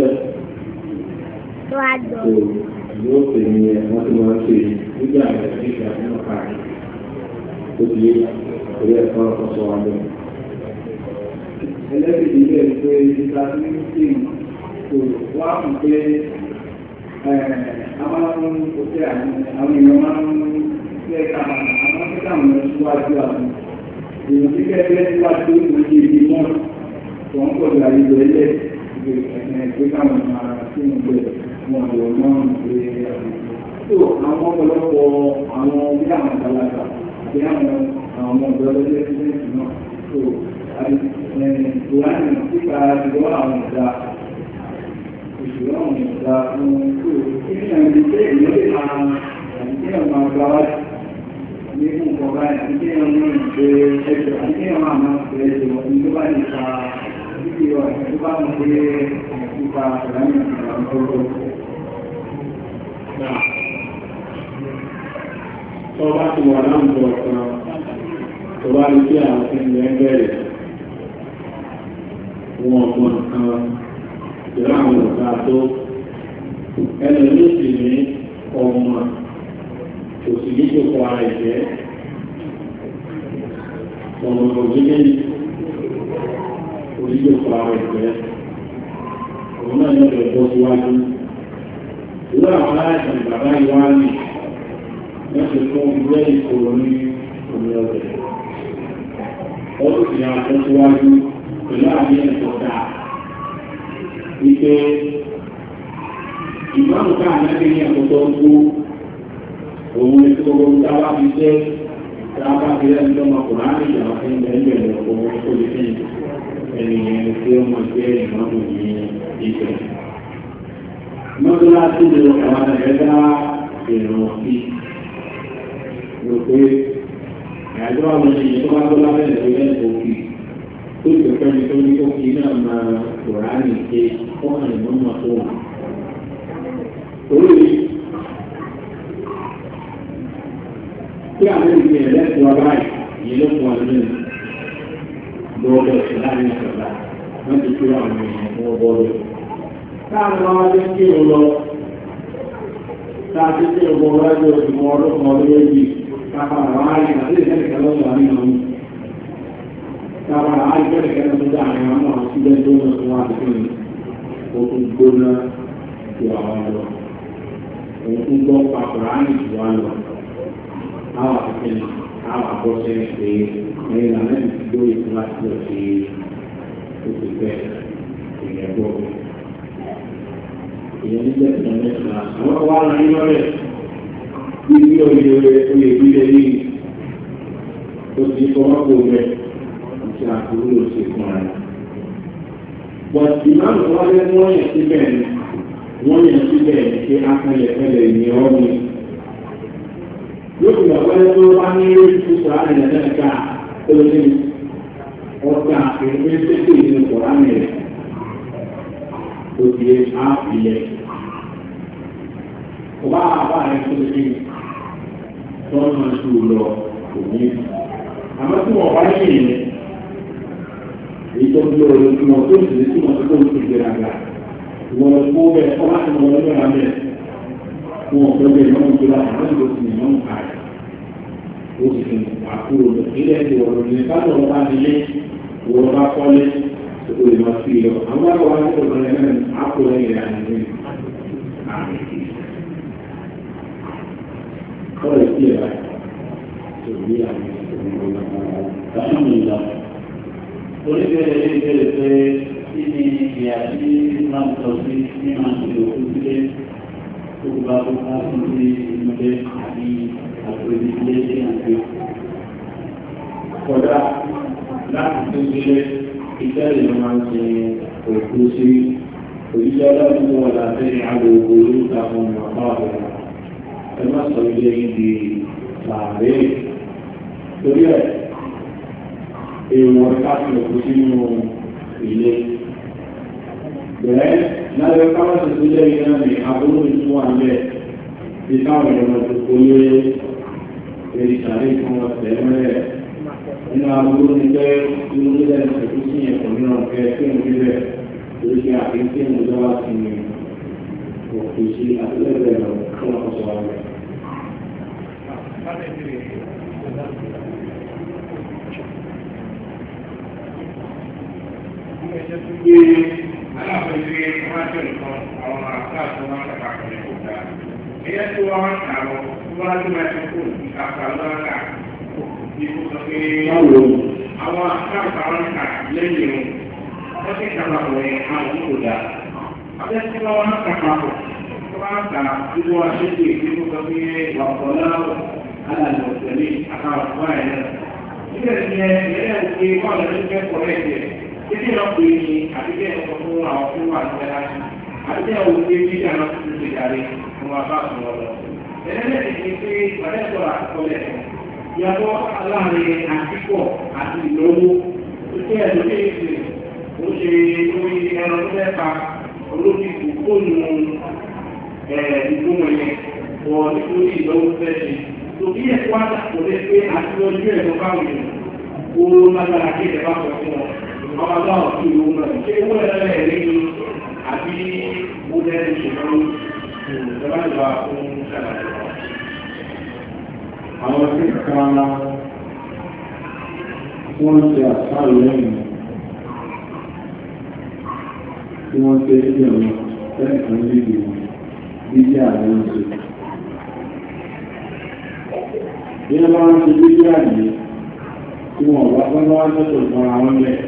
yóò pè ní ẹ̀ wọ́n ti máa ń pè nígbà rẹ̀ nígbà nínú káàkiri tó ti yé orí ẹ̀kọ́ ọ̀sọ̀ wa lọ. Ẹlẹ́bìí ilé ìpè ìta ní sí kò wá fún pé a máa ń kókè àwọn èèyàn máa ń fẹ́ ká àwọn fẹ́ káwọn lọ síwájú àwọn èèyàn tí kẹ́kẹ́ síwájú ìwòye ìdí mọ́ tó ń pọ̀ lórí ayé ilẹ̀ ìgbé káwọn máa sí ìgbẹ́ wọn lọ náà ṣe tó àwọn ọ̀pọ̀lọpọ̀ àwọn bí àwọn àgbàlagbà àti àwọn ọmọ ọ̀dọ́ lọ́jọ́ ìṣẹ́yìn náà tó ìwádìí nípa ìwọ́ àwọn ọ̀dà ìṣòro àwọn ọ̀dà fún tó kí ní àwọn ìṣe ìlú lè máa àti àwọn àgbàlagbà ní fún ọ̀gá àti àwọn ìṣe ẹ̀jọ̀ àti àwọn àmọ́ ẹ̀jọ̀ ní bá nípa títí ọ̀sẹ̀ tó bá mọ̀ pé nípa ìlànà ìlànà ọ̀rọ̀. Tọ́ba ti wà láwùjọ kan, tọ́ba rí kí àwọn tí ń lẹ́ bẹ̀rẹ̀ wọn ọ̀gbọ̀n kan ìlú àwọn ọ̀gá tó ẹni ló sì ní ọmọ òsì níjòkó ara ìjẹ́ ọmọ òjìlẹ̀ oníjòkó ara ìjẹ́ òun náà ní ọ̀dọ̀ tó síwájú. Ìlú àwọn aláìsàn bàbá ìwádìí wọ́n ti fún ilé ìkòrò ní omi ọ̀dẹ̀. Ọdún sì yà tó síwájú pẹ̀lú àmì ẹ̀kọ́ dáa. Wípé ìgbọ́nù káà lẹ́gbẹ̀ẹ́ ní ẹ̀kọ́ tó ń kú òun ní kó dáwà fi jẹ́ dáwà fi lẹ́nu tó mọ Kùránì ìjọba fi ń bẹ̀rẹ̀ bẹ̀rẹ̀ òun tó lè fi ẹnìyẹn tí ó mọ̀ jẹ́ ìmọ̀nù ní ìfẹ́. Mọ́tò láti lè àwọn ẹ̀dá ìrọ̀ sí rò pé àjọ àwọn ènìyàn tó bá tó lábẹ́ ìrọ̀lẹ́ òkè tó ti pẹ́ ní tó ní òkè náà máa Kùránì ṣe ọ̀hún ìmọ̀nà tó wà. Orí tí àwọn ènìyàn lẹ́sìn wa báyìí yìí ló fún wa nínú lọ́wọ́ láàrin ìṣọ̀lá wọ́n ti kí àwọn ènìyàn fún ọgbọ́n rẹ̀. Táàmù àwọn tí ń kí o lọ, táàtí tí ọgbọ̀n rájọ́ ìmọ̀ ọlọ́pàá olóyèjì, kápá àwọn àárín àti ìṣẹ́lẹ̀kẹ́ lọ́wọ́ àárín àwọn kápá àárín ìṣẹ́lẹ̀kẹ́ lọ́wọ́ àárín àwọn àwọn sílẹ̀ tó ń sọ wá sí òkú gbóná ju àwọn lọ. Òkú gbọ́ papọ̀ àárín ju wá lọ. Àwọn àfikẹ́ àwọn àbọ̀ṣẹ́ pé ẹ̀yìn lànà ìdílé ìfúnra sí ọ̀sẹ̀ oṣù bẹ́ẹ̀ ìyẹ̀bọ̀ ìyẹn ní jẹ́ ìyẹn mẹ́ta àwọn wà láyé lọ́rẹ̀ bí bí oyè oyè ìbílẹ̀ yìí tó ti fọwọ́pọ̀ rẹ̀ àti àkúrò òsè fún ara. Bọ̀t ìmáàmù tó wáyé wọ́n yẹn síbẹ̀ ni wọ́n yẹn síbẹ̀ ni pé akẹ́lẹ̀kẹ́lẹ̀ ni ọ́ ni. Yóò fi wà wọlé tó bá ní ìfúsọ̀ àrẹ̀ lẹ́tẹ̀ẹ̀ká olóyè ọjà ìwé tètè nínú kọ̀ọ̀ránì rẹ̀ tó di àpilẹ̀. ọba àbá rẹ̀ tó di tọ́nà tó lọ òní. àmọ́ tí wọ́n bá yé yẹn èyí tó ń lọ lórí wọn tó sì tí wọ́n tó ń tó gbéraga ìwọ̀n lọ kó bẹ́ẹ̀ kọ́ láti mọ̀ lọ́wọ́ náà bẹ́ẹ̀ fún ọ̀pẹ́ bẹ́ẹ̀ lọ́wọ́ tó láti wọ́n lọ sí ìmọ̀ nǹka rẹ̀ ó sì fi àkúrò lọ sílẹ̀ tí wọ́n lọ ní sábà wọn bá nílé wọ́n bá kọ́lé tó lè lọ sí lọ àwọn àwọn àwọn tó lọ lẹ́nu àpò lẹ́yìn rẹ̀ àná ní àmì kọ́lé sí ẹ̀ báyìí tó ní àmì ìṣòro orílẹ̀-èdè ìbẹ̀rẹ̀ pé kí ni ìyà tí máa ń sọ sí ní máa ń ṣe òkú sílé tó bá tó bá fún sí ìmọ̀lẹ́ àti àpòlì ilé tí a ń gbé. Kọ̀dá láti tó sílé iṣẹ́ ìlú máa ń ṣe òkú sí òṣìṣẹ́ ọlọ́dún wọ̀ láti àwọn òkú olóòtú àwọn ọmọ ọ̀bẹ. Ẹ má sọ ilé yìí di sàárè. Torí ẹ̀ èèwọ̀n káàkiri òkú sínú ilé. Bẹ̀rẹ̀ lábẹ́ káwọ́sì tó jẹ́ iná ní àbúrò ìtún wà lẹ̀ bí káwọn èèyàn tó kó lé èrìsàrí fún ọ̀sẹ̀ mẹ́rẹ̀. Nínú àbúrò ní pé inú lílẹ̀ ìṣẹ̀kú sí ẹ̀kọ́ nínú ọ̀kẹ́ tí òun lílẹ̀ torí pé àfihàn tí òun lọ́wọ́ sí ni òkú sí àtúlẹ̀bẹ̀ lọ fún ọ̀sọ̀ wa rẹ̀. Pé alábòóyè májò nǹkan àwọn àkáàtò wọn kàkà ní kò dáa. Ẹyẹ tí wọ́n wá ń kà lọ, wọ́n á tó máa ti kó ìkàkà lọ́wọ́ kà. Ìbò sọ pé àwọn àkáàtò àwọn kà lẹ́yìn o, wọ́n ti kàkà pọ̀ yẹn àwọn kò dáa. Abẹ́ tí wọ́n wá ń kàkà pọ̀, wọ́n bá ń kà ìbò aṣèjì ìbò sọ pé wà pọ̀ láwọ̀ alàlẹ́ ọ̀sẹ̀lẹ̀ àkàwọ̀ fún àyẹ̀ náà. Níbẹ̀ ni ẹ ẹ̀yẹ́ òkè wọ́n lọ sí kẹ́kọ̀ọ́ rẹ̀ jẹ́. Títí lọ pé ní àbíkẹ́ ọ̀pọ̀ fún àwọn fún àti ẹ̀láṣí. Àbíkẹ́ òun pé bí ìjà náà tún ṣe jàre fún wa bá fún wọn lọ. Ẹ̀lẹ́lẹ́ ti fi pé ìpàdésọ̀ àkọọ́lẹ̀ yàtọ̀ láàrin àtìpọ̀ àti ìlọ́wọ́. Ó jẹ́ ẹ̀dọ́ bí èsì ó ṣe lórí ẹran tó mẹ́ta olóbi kò fóònù ìgbóhùn yẹn wọ nítorí ìlọ́wọ́ fẹ́ ṣe. Tòbí ẹ̀kọ́ àtàkùn lé pé àti ọjọ́ ẹ̀dọ́ báwọn èèyàn ó lágbára kí ìjọba sọ fún wọn. Ọba náà kí ìlú náà ṣe owó ẹ̀rẹ́ rí ní àbí ó lẹ́rẹ́ ìṣẹ̀lú ìjọba ìjọba fún ṣàlàyé. Àwọn tí kan wọ́n ṣe àṣàrò lẹ́yìn tí wọ́n ṣe ilé ọ̀nà lẹ́yìn kan níbi bíbí ààrẹ ń ṣe. Bí wọ́n bá ń ṣe bíbí ààrẹ tí wọ́n bá gbọ́n wá sọ́tọ̀ fún àwọn ilẹ̀.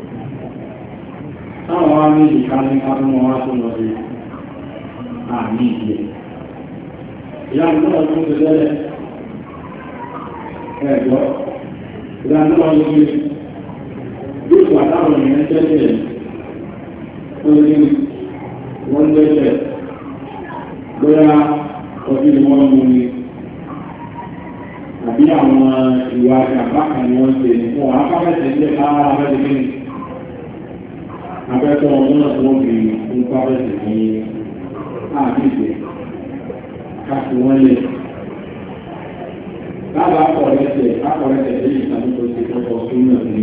Táwọn wá ní ìka ní kápẹ́mọ́ wá tó lọ sí àmì ìgbẹ̀. Ìyá ìgbọ́nà tó ti lẹ́lẹ̀ ẹ̀gbọ́. Ìyá ìgbọ́nà tó ti yóò wà táwọn èèyàn tẹ́lẹ̀ tó ní wọ́n tẹ́lẹ̀ bóyá ọdún ni wọ́n mú ni àbí àwọn ìwà àjàmbá kan ni wọ́n ṣe fún wọn afẹ́fẹ́ tẹ́lẹ̀ káwọn afẹ́fẹ́ tẹ́lẹ̀ abẹ́tọ́ ọmọ náà tó wọ́n fi ń pàbẹ́sẹ̀ ní àbíjẹ̀ káàkiri wọ́n lè lábàá akọ̀rẹ́sẹ̀ akọ̀rẹ́sẹ̀ lẹ́yìn ìtàbí tó ti tọ́tọ̀ súnmọ̀ ní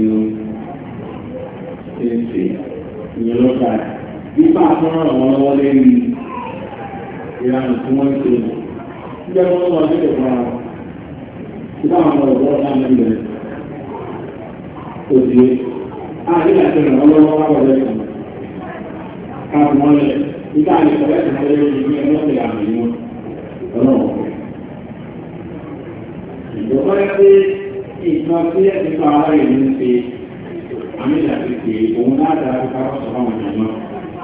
ẹ̀ẹ́sẹ̀ ìyẹn lọ́gbà nípa àtúnrán àwọn ọlọ́wọ́ lẹ́yìn ìlànà tí wọ́n ń ṣe nígbà tó wọ́n sí ẹ̀fọ́ ara nígbà àwọn ọ̀dọ́ láàrín ilẹ̀ òdì àárín àti ìrànlọ́wọ́ wáwọ̀lẹ́sẹ̀ káàkiri wọ́n lẹ̀ nígbà àlẹ́kọ̀ọ́lẹ́sẹ̀ wọ́n lẹ́yìn ìgbẹ́ ẹlọ́pẹ̀ àmì wọn ọlọ́wọ́ ìjọba ẹgbẹ́ ìgbà tí ẹ ti fa ara ìlú ń ṣe àmì ìdàkìtì òun náà dára tó káwọ́ sọ fáwọn èèyàn náà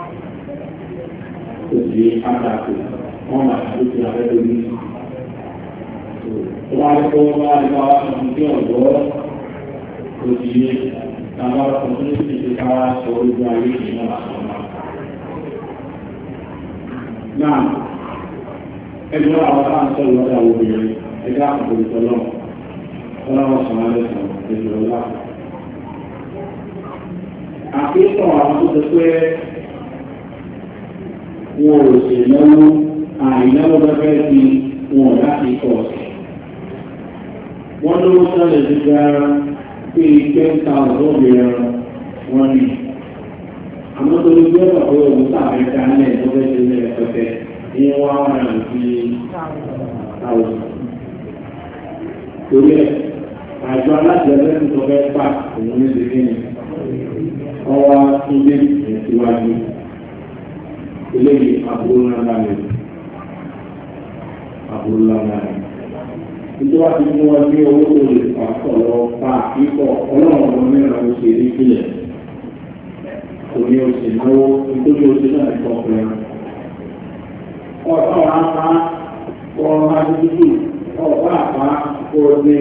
ó sì pàtàkì wọn là tó ti abẹ́ lórí tó wá lé kó wá lé wá sọ fún kí ọ̀dọ́ ó ti yé táwọn ọkùnrin tó ní ti ti ká sọ ojú ayé yìí náà sọ náà. náà ẹgbẹ́ àwọn táwọn sọ̀rọ̀ lọ́dọ̀ àwọn obìnrin ẹgbẹ́ àkọ́kọ́ ìtọ́lọ́ ọlọ́wọ́ sọ̀rọ̀ lẹ́sàn ìjọba. Àkíkọ̀ àwọn tó ti pé wọn ò sì náwó àìnáwó gẹ́gẹ́ bí wọn láti kọ̀ ọ̀sẹ̀. Wọ́n lówó sọ́lẹ̀ ti gba pé ten thousand obìnrin wọn ni. Àmọ́ tó ní gbé ọ̀pọ̀ òun tàbí dálẹ̀ tó fẹ́ ṣe ní ẹ̀fẹ́fẹ́ ní wọ́n wá rà ní àwọn. Torí ẹ̀, àjọ alájẹsẹ́ tó fẹ́ pa òun ní ṣe kíni. Ọwọ́ tó dé ìtìwájú. Eléyìí àbúrò ńlá mi. Àbúrò ńlá mi. Ìjọba ti mú wọn ní owó tó lè fà sọ̀rọ̀ pa kíkọ̀ ọlọ́run ọmọ mẹ́rin ló ṣe ní ìpìlẹ̀. Òní oṣù náwó nítorí oṣù náà ti kọ̀ pẹ̀lú. Ọ̀pá wa pa ọ̀rọ̀ adúdú ọ̀pá àpá ọ̀dẹ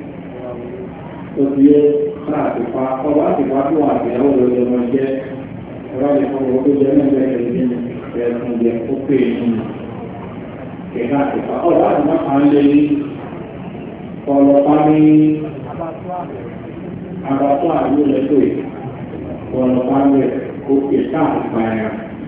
òṣìyẹ láàtìpá ọba àtìpá tó wà àtìyàwó lọ́dẹ ọmọ jẹ́ ẹ̀rọ ìfọwọ́ tó jẹ́ náà bẹ́ẹ̀ ní ẹ̀sùn jẹ́ ó pè nínú kẹ̀kẹ́ àtìpá ọba àtìpá kan lé ní ọlọ́pàá ní àbátọ́ àdúgbò lẹ́tọ̀ọ́ ọlọ́pàá rẹ̀ ó pè káàtìpá ẹ̀yà.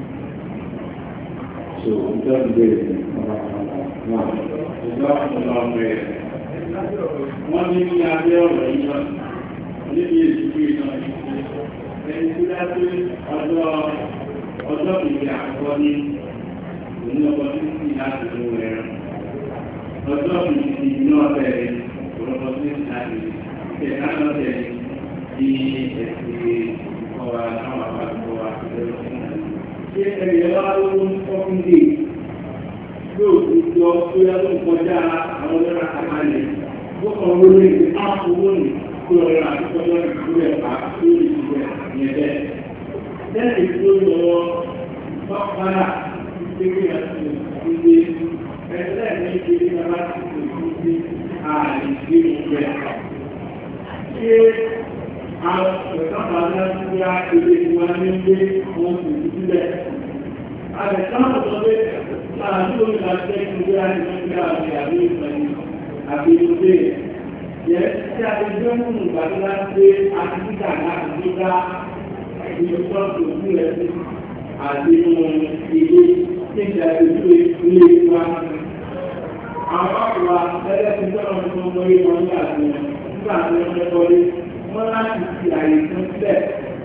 So, ìjọba ìbéèrè náà. Ìjọba ìjọba ìbéèrè. Wọ́n ní ní abẹ́ ọ̀rọ̀ yìí náà, níbi ìsìnkú ìnáà ẹni tí dá sí ọjọ́ ọjọ́ ìgbé àkọ́kọ́ ní òun ọkọ̀ tí sì láti mú ẹ̀rọ. Ọjọ́ ìgbé náà bẹ̀rẹ̀ ọ̀rọ̀ tí sì láti ìtẹ̀ká náà bẹ̀rẹ̀ bí ẹ̀sìn ọ̀rọ̀ àwọn àpapọ̀ àpẹẹrẹ fún ẹ̀rọ. Ṣé ẹ̀yẹ wá lówó ń fọ́kún dé? Yóò ti jọ tó yá tó kọjá àwọn ọlọ́run àkàlẹ̀. Ó kàn wọ́n lé ní áàpù lónìí tó lọ́rọ̀ àtúkọ́jọ́ ìgbúrẹ̀ pa lórí ìgbúrẹ̀ yẹn bẹ́ẹ̀. Lẹ́yìn tó lọ bọ́kàrà ìgbégbé àti ìgbé ẹgbẹ́ ní ìgbé bàbá ti kò sí ààrẹ ìgbé ìgbẹ́. Ṣé àwọn ìgbàgbọ́ aláṣẹ wá ilé ìwà ní ilé wọn sì ti sílẹ̀? Àbẹ̀sáwọ̀ sọ pé láàrín orí láti ẹgbẹ́ ìgbé àti ìgbé àti àbí ìpẹ̀lú àbí ìgbé yẹ tí a ti gbé mú ìgbàdó láti gbé àti títà láti tó dá ìlú sọ́ọ̀tù sí rẹ̀ sí àti inú ilé tí ìjà ìlú ilé wa. Àwọn ọ̀pọ̀ ẹgbẹ́ ti sọ̀rọ̀ ní ọmọ ilé wọn ní àti nígbà tí wọ́n fẹ́ kọ́lé wọ́n láti fi àyè fún sílẹ̀.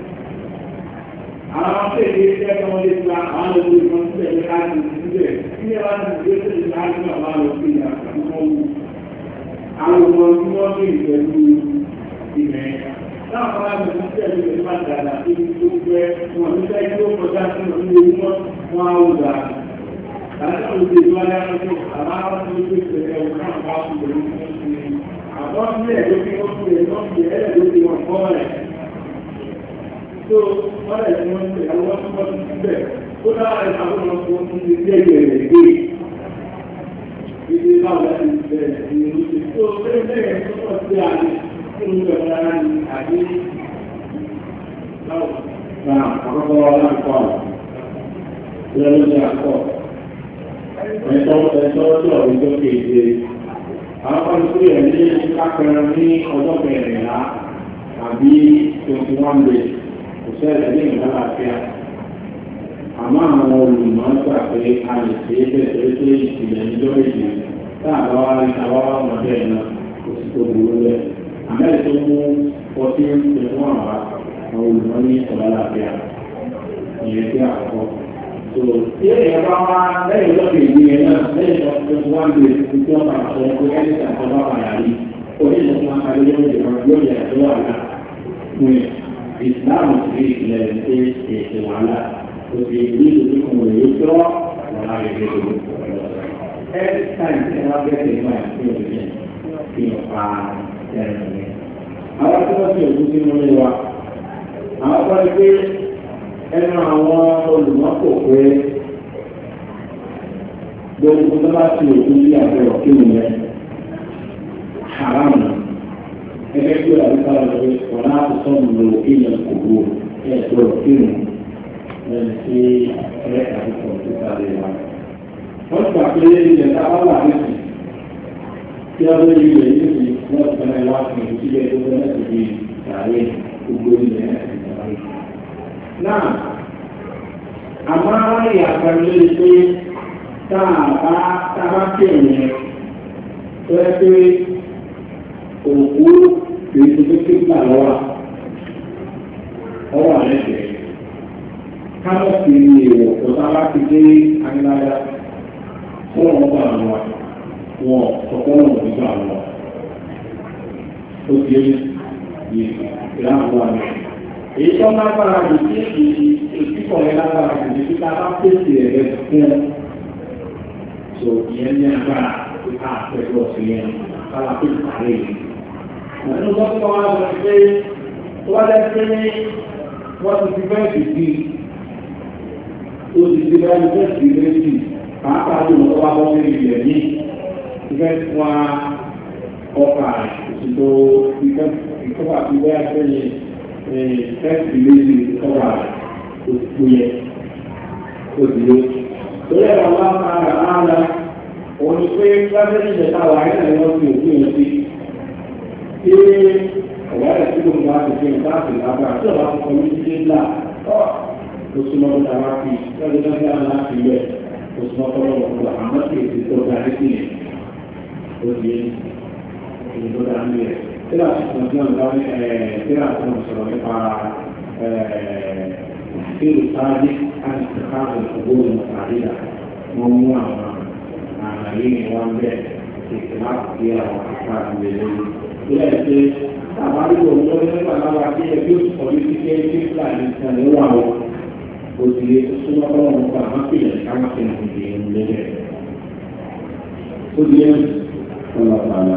Àwọn kéde iṣẹ́ tó wọ́n lè gba àwọn olóògbé ìwọ̀n sílẹ̀ ní láti ìdílé tí ẹ bá ti gbé sílẹ̀ láti ní àwọn olóògbé ìyàwó wù. Àwọn ọmọ tí wọ́n ní ìpẹ̀lú ìmẹ̀. Láwọn ọmọ àgbẹ̀ tó tẹ̀lé ìpẹ̀lú máa dàgbà tó ti tó fẹ́ wọn ní fẹ́ tí ó kọjá sí wọn ní owó wọn á wù dà. Láti àwọn òṣèlú tó wáyé àwọn tó àbáwọn tó tó ìpẹ̀lú ẹ̀wọ̀n náà bá kú pẹ̀lú ìpẹ̀lú. Àbọ̀ sílẹ̀ ló fi wọ́n sílẹ̀ lọ́ọ̀kì ẹ̀rẹ̀ ló fi wọ́n kọ́ rẹ̀. So, wọ́n lè ní wọ́n ṣe àwọn ọmọ tó ti bẹ̀. Ó dára ẹ̀ka tó lọ fún ọdún ní ilé ìgbẹ̀rẹ̀ gbé. Ilé báwo láti bẹ̀rẹ̀ ní ìlú ṣe. So, bẹ́ẹ̀ bẹ́ẹ̀ tó pọ̀ sí àlè tí ó ń bẹ̀rẹ̀ rárá ní àdé báwo. Náà, àkọ́kọ́ ọlá ń kọ́ ọ̀. Ilé ló ní àkọ́. Ẹ̀tọ́ ẹ̀tọ́ tó ọ̀rẹ́ tó kéde. Àwọn kan tó yẹ ní kápẹ́rẹ́ ní ọjọ́ kẹrìnlá àbí twenty one days. Òṣèlú ní ìlànàfíà. Àmọ́ àwọn olùmọ̀ gbà pé a lè ṣe é bẹ́ẹ̀ tó ṣe ìṣìlẹ̀ níjọ́ èdè táàbá wá ní àwọn ọmọdé náà kò sí tó burú bẹ́ẹ̀. Àmẹ́lẹ̀ tó mú ọtí ń ṣe fún àwa àwọn olùmọ̀ ní ìlànàfíà. Ìyẹn tí àkọ́kọ́. So tí èèyàn bá wá lẹ́yìn lọ́dọ̀ ìlú yẹn náà lẹ́yìn tó ti wá ń gbé tí wọ́n bá sọ pé ẹni tí àtọ́ bá padà rí. Oníṣẹ́ tí wọ́n parí lórí ìrọ̀rùn yóò yẹ ẹ̀tọ́ wà lá fún ẹ̀. Ìsìláàmù sí ilẹ̀ ṣe ètò wàhálà tó fi ní ìlú kan wòye yóò tọ́ wàhálà rẹ̀ lé lórí ọ̀rọ̀. Every time tí wọ́n bẹ̀rẹ̀ ní wáyà sí òṣìṣẹ́ fi hàn pa ẹ̀rọ rẹ̀. Àwọn tí wọ́n ti òkú sínú ilé wa, àwọn kọ́ ni pé ẹnu àwọn olùmọ́kò pé gbogbo tó bá ti òkú sí àbẹ̀rọ̀ kí ni yẹn haram ẹgbẹ́ tí ó dàbí sára lọ pé wọ́n á ti sọ́nù lò kéèyàn kòkó ẹ̀ tó rọ̀ kí ni ẹni tí ẹ̀ àti kọ̀ǹpútà lè wá. wọ́n gbà pé ilẹ̀ tábà wà nísìn tí wọ́n lé ilẹ̀ yìí sí wọ́n ti fẹ́rẹ̀ wá sí ìlú sílẹ̀ tó fẹ́ láti fi sàárè gbogbo ilẹ̀ láti sàárè. náà àmọ́ àárín àgbàlẹ́ lè pé táàbá táàbá kéwòn yẹn tó yẹ pé òkú kìí ṣe pé kíkà lọ́wọ́ ọwọ́ àlẹ́fẹ̀ẹ́ káwọ́ sí èèwọ̀ tó sábà ti dé agbára fún ọgbà àwọn wọn ọ̀pọ̀lọpọ̀ nígbà wọn ó di ìlànà wọn. èyí tó lágbára jù sí ìsìnkọ̀ yẹn lágbára jù ní kíkà bá pèsè ẹ̀rẹ́ fún so ìyẹn ní agbára kíkà pẹ̀lú ọ̀sẹ̀ yẹn kára pé ìpàdé yìí. nínú gbọ́dọ̀ wá sọ pé tó wá lẹ́sẹ̀ ní wọ́n ti fi bẹ́ẹ̀ sì di ó ti di bẹ́ẹ̀ bẹ́ẹ̀ sì méjì pàápàá tó lọ́wọ́ wá bọ́ sí ilẹ̀ ní ìfẹ́ fún wa ọkà ìṣètò ìkọ́fà tí bẹ́ẹ̀ sẹ́yìn fẹ́ẹ̀sì méjì ìkọ́fà òṣìṣẹ́ yẹ òṣìṣẹ́. torí ẹ̀rọ wá kára ára òun ni pé lábẹ́ ìjẹta wà ní ẹ̀rọ ti òkú yẹn sí kí ọ̀wá ẹ̀ tí kò bá ti fi nǹkan àti lágbára tí ọ̀bá ti kọ́ ní títí ńlá ọ̀ oṣù mọ́tò tàwa fi lọ́dún tó ń bá ńlá fi wẹ̀ oṣù mọ́tò lọ́wọ́ fún wa àmọ́ kì í ti tó ga ní sílẹ̀ ó di èyí tó dá ní rẹ̀. tíra tuntun tí wọ́n bá ní tíra tí wọ́n sọ̀rọ̀ nípa ìṣèlú sáájú láti ṣe káàkiri ìṣòwò ìmọ̀tàríyà wọ́n mú àwọn àlàyé wọn bẹ́ẹ̀ ṣèṣe láti fi àwọn àkáàkiri lórí. ilé ẹ̀ṣẹ́ àbárí òun tó ní nípa lára bí ẹbí òṣùpọ̀ ní kíkẹ́ ní fúlàní ìṣẹ̀lẹ̀ wà ó kò sì lè súnmọ́ ọlọ́run nípa àmápìlẹ̀ kámápìlẹ̀ ìdè ìlẹ́lẹ̀. ó di ẹ̀ ọ̀nà àlà.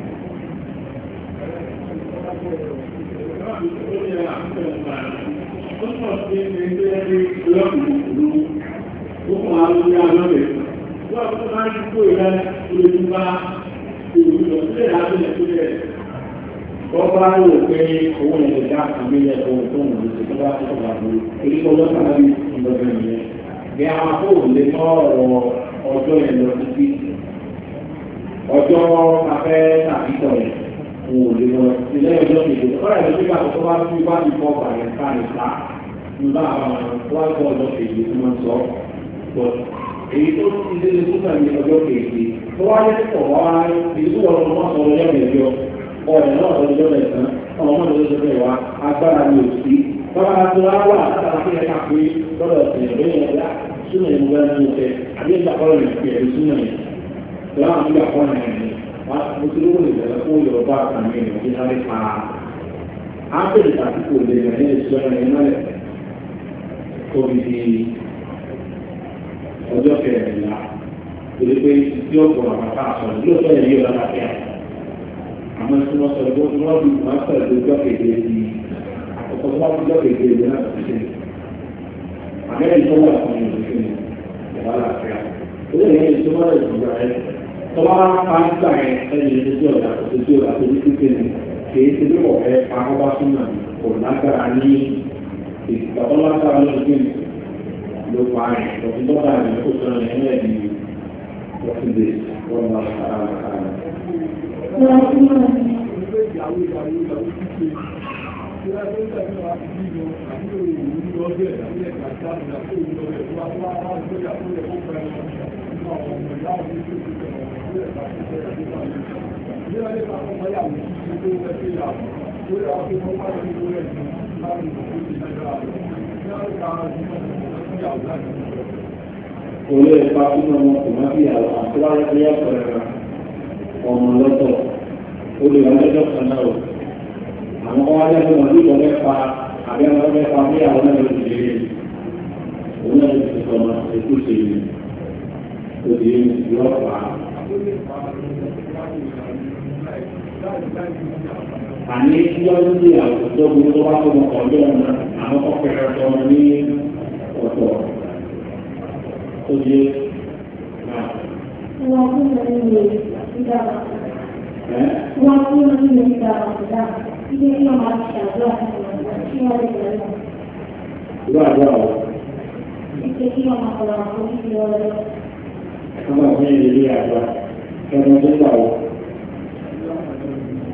Bọ́bá rò pé owó ẹ̀jẹ̀ dá àmìlẹ̀ ohun tó wù lóṣù tó bá tó tó bá burú. Èyí tó lọ́ sábà bí ìlọ́gbẹ̀ nìyẹn. Bí àwọn afóòrò lè mọ́ ọ̀rọ̀ ọjọ́ yẹn lọ títí. Ọjọ́ afẹ́ tàbí tọ̀ yẹn kò lè lọ ilé ọjọ́ kejì. Ọ̀rọ̀ ẹ̀jẹ̀ tó bá tó bá tó bá ti fọ́ bàyẹ̀ ká lè ta. Nígbà àwọn tó wá gbọ́ ọjọ́ kejì tó máa ń sọ. Èyí tó ti dé ní túnbà ní ọjọ́ kejì. Tó wá yẹ kó wá èyí tó wọ́n lọ́ sọ ọjọ́ kejì ọ̀rẹ́ náà lọ́jọ́ mẹ́sàn-án ọmọ ọmọdé lọ́jọ́ mẹ́wàá agbára ní òsì bábá tó wá wà látara kí ẹ̀ka pé lọ́dọ̀ ọ̀sẹ̀ ìwé yẹn dá súnmọ̀ ìlú bẹ́ẹ̀ ní ọ̀sẹ̀ àbí ìgbà kọ́lọ̀ ní ìpè ẹ̀rí súnmọ̀ yẹn tó wà nígbà kọ́lọ̀ yẹn ni wà mo ti lówó lè bẹ̀rẹ̀ fún Yorùbá àtàmì ẹ̀rọ tí sáré pa ápèlè tàbí kò lè bẹ̀rẹ̀ ní ìṣọ́ ẹ̀rọ mọ́lẹ̀ tóbi di ọjọ́ kẹrìnlá torí pé tí ọ̀pọ̀ àpapọ̀ àṣọ àmọ́ tí wọ́n sọ ẹgbẹ́ tí wọ́n bí wọ́n sọ ẹgbẹ́ ọjọ́ kéde di àkọ́kọ́ tí wọ́n fi ọjọ́ kéde di náà ti ṣe àmẹ́rin tó wà fún ìlú fún ìjọba láàfíà ó lè yẹn tó wọ́n lè dùn rẹ̀ tó wá pa nígbà yẹn ẹni tó tí ọ̀dà tó tí ọ̀dà tó ní kíkẹ́ ni kìí ṣe bí wọ́n fẹ́ pa ọba súnmọ́ kò lágbára ní ìgbàgbọ́ lágbára lóṣù ló pa rẹ̀ lọ́sí tó bá rẹ̀ kó sọ ẹ̀ ẹ̀ ní wọ́n wọ́n máa ṣàrà olè ìpa fún ọmọ kò má bí àwọn àtúwárí ní ọ̀pọ̀lọpọ̀ ọmọ lọ́tọ̀ ó lè wọ́n lọ́jọ́ kan náà o àwọn ọmọ wájú ẹgbẹ́ wọn ló mẹ́fà àbí ọmọ mẹ́fà bí àwọn náà ló ti lè òun náà ló ti sọ ọmọ ètò ìṣèlú tó di ìlú ọ̀pá. àní yọ́nú sí àwùjọ gbogbo tó bá tó mọ ọjọ́ ọ̀nà àwọn ọkùnrin ọ̀tọ̀ ọmọ ní ọ̀tọ̀ tó di náà. wọ́n fún mi ní ìdára wọ́n fún mi ní ìdára ìdára ilé tí wọ́n máa ṣe àjọ àti wọ́n lè bẹ̀rẹ̀ lọ. ìlú àjọ àwọn. ilé tí wọ́n máa kọ̀ọ̀rọ̀ àwọn oníṣẹ́ ọlọ́dọ́. wọ́n máa fún ilé àjọ ẹ̀rọ tó gbà wọ́n.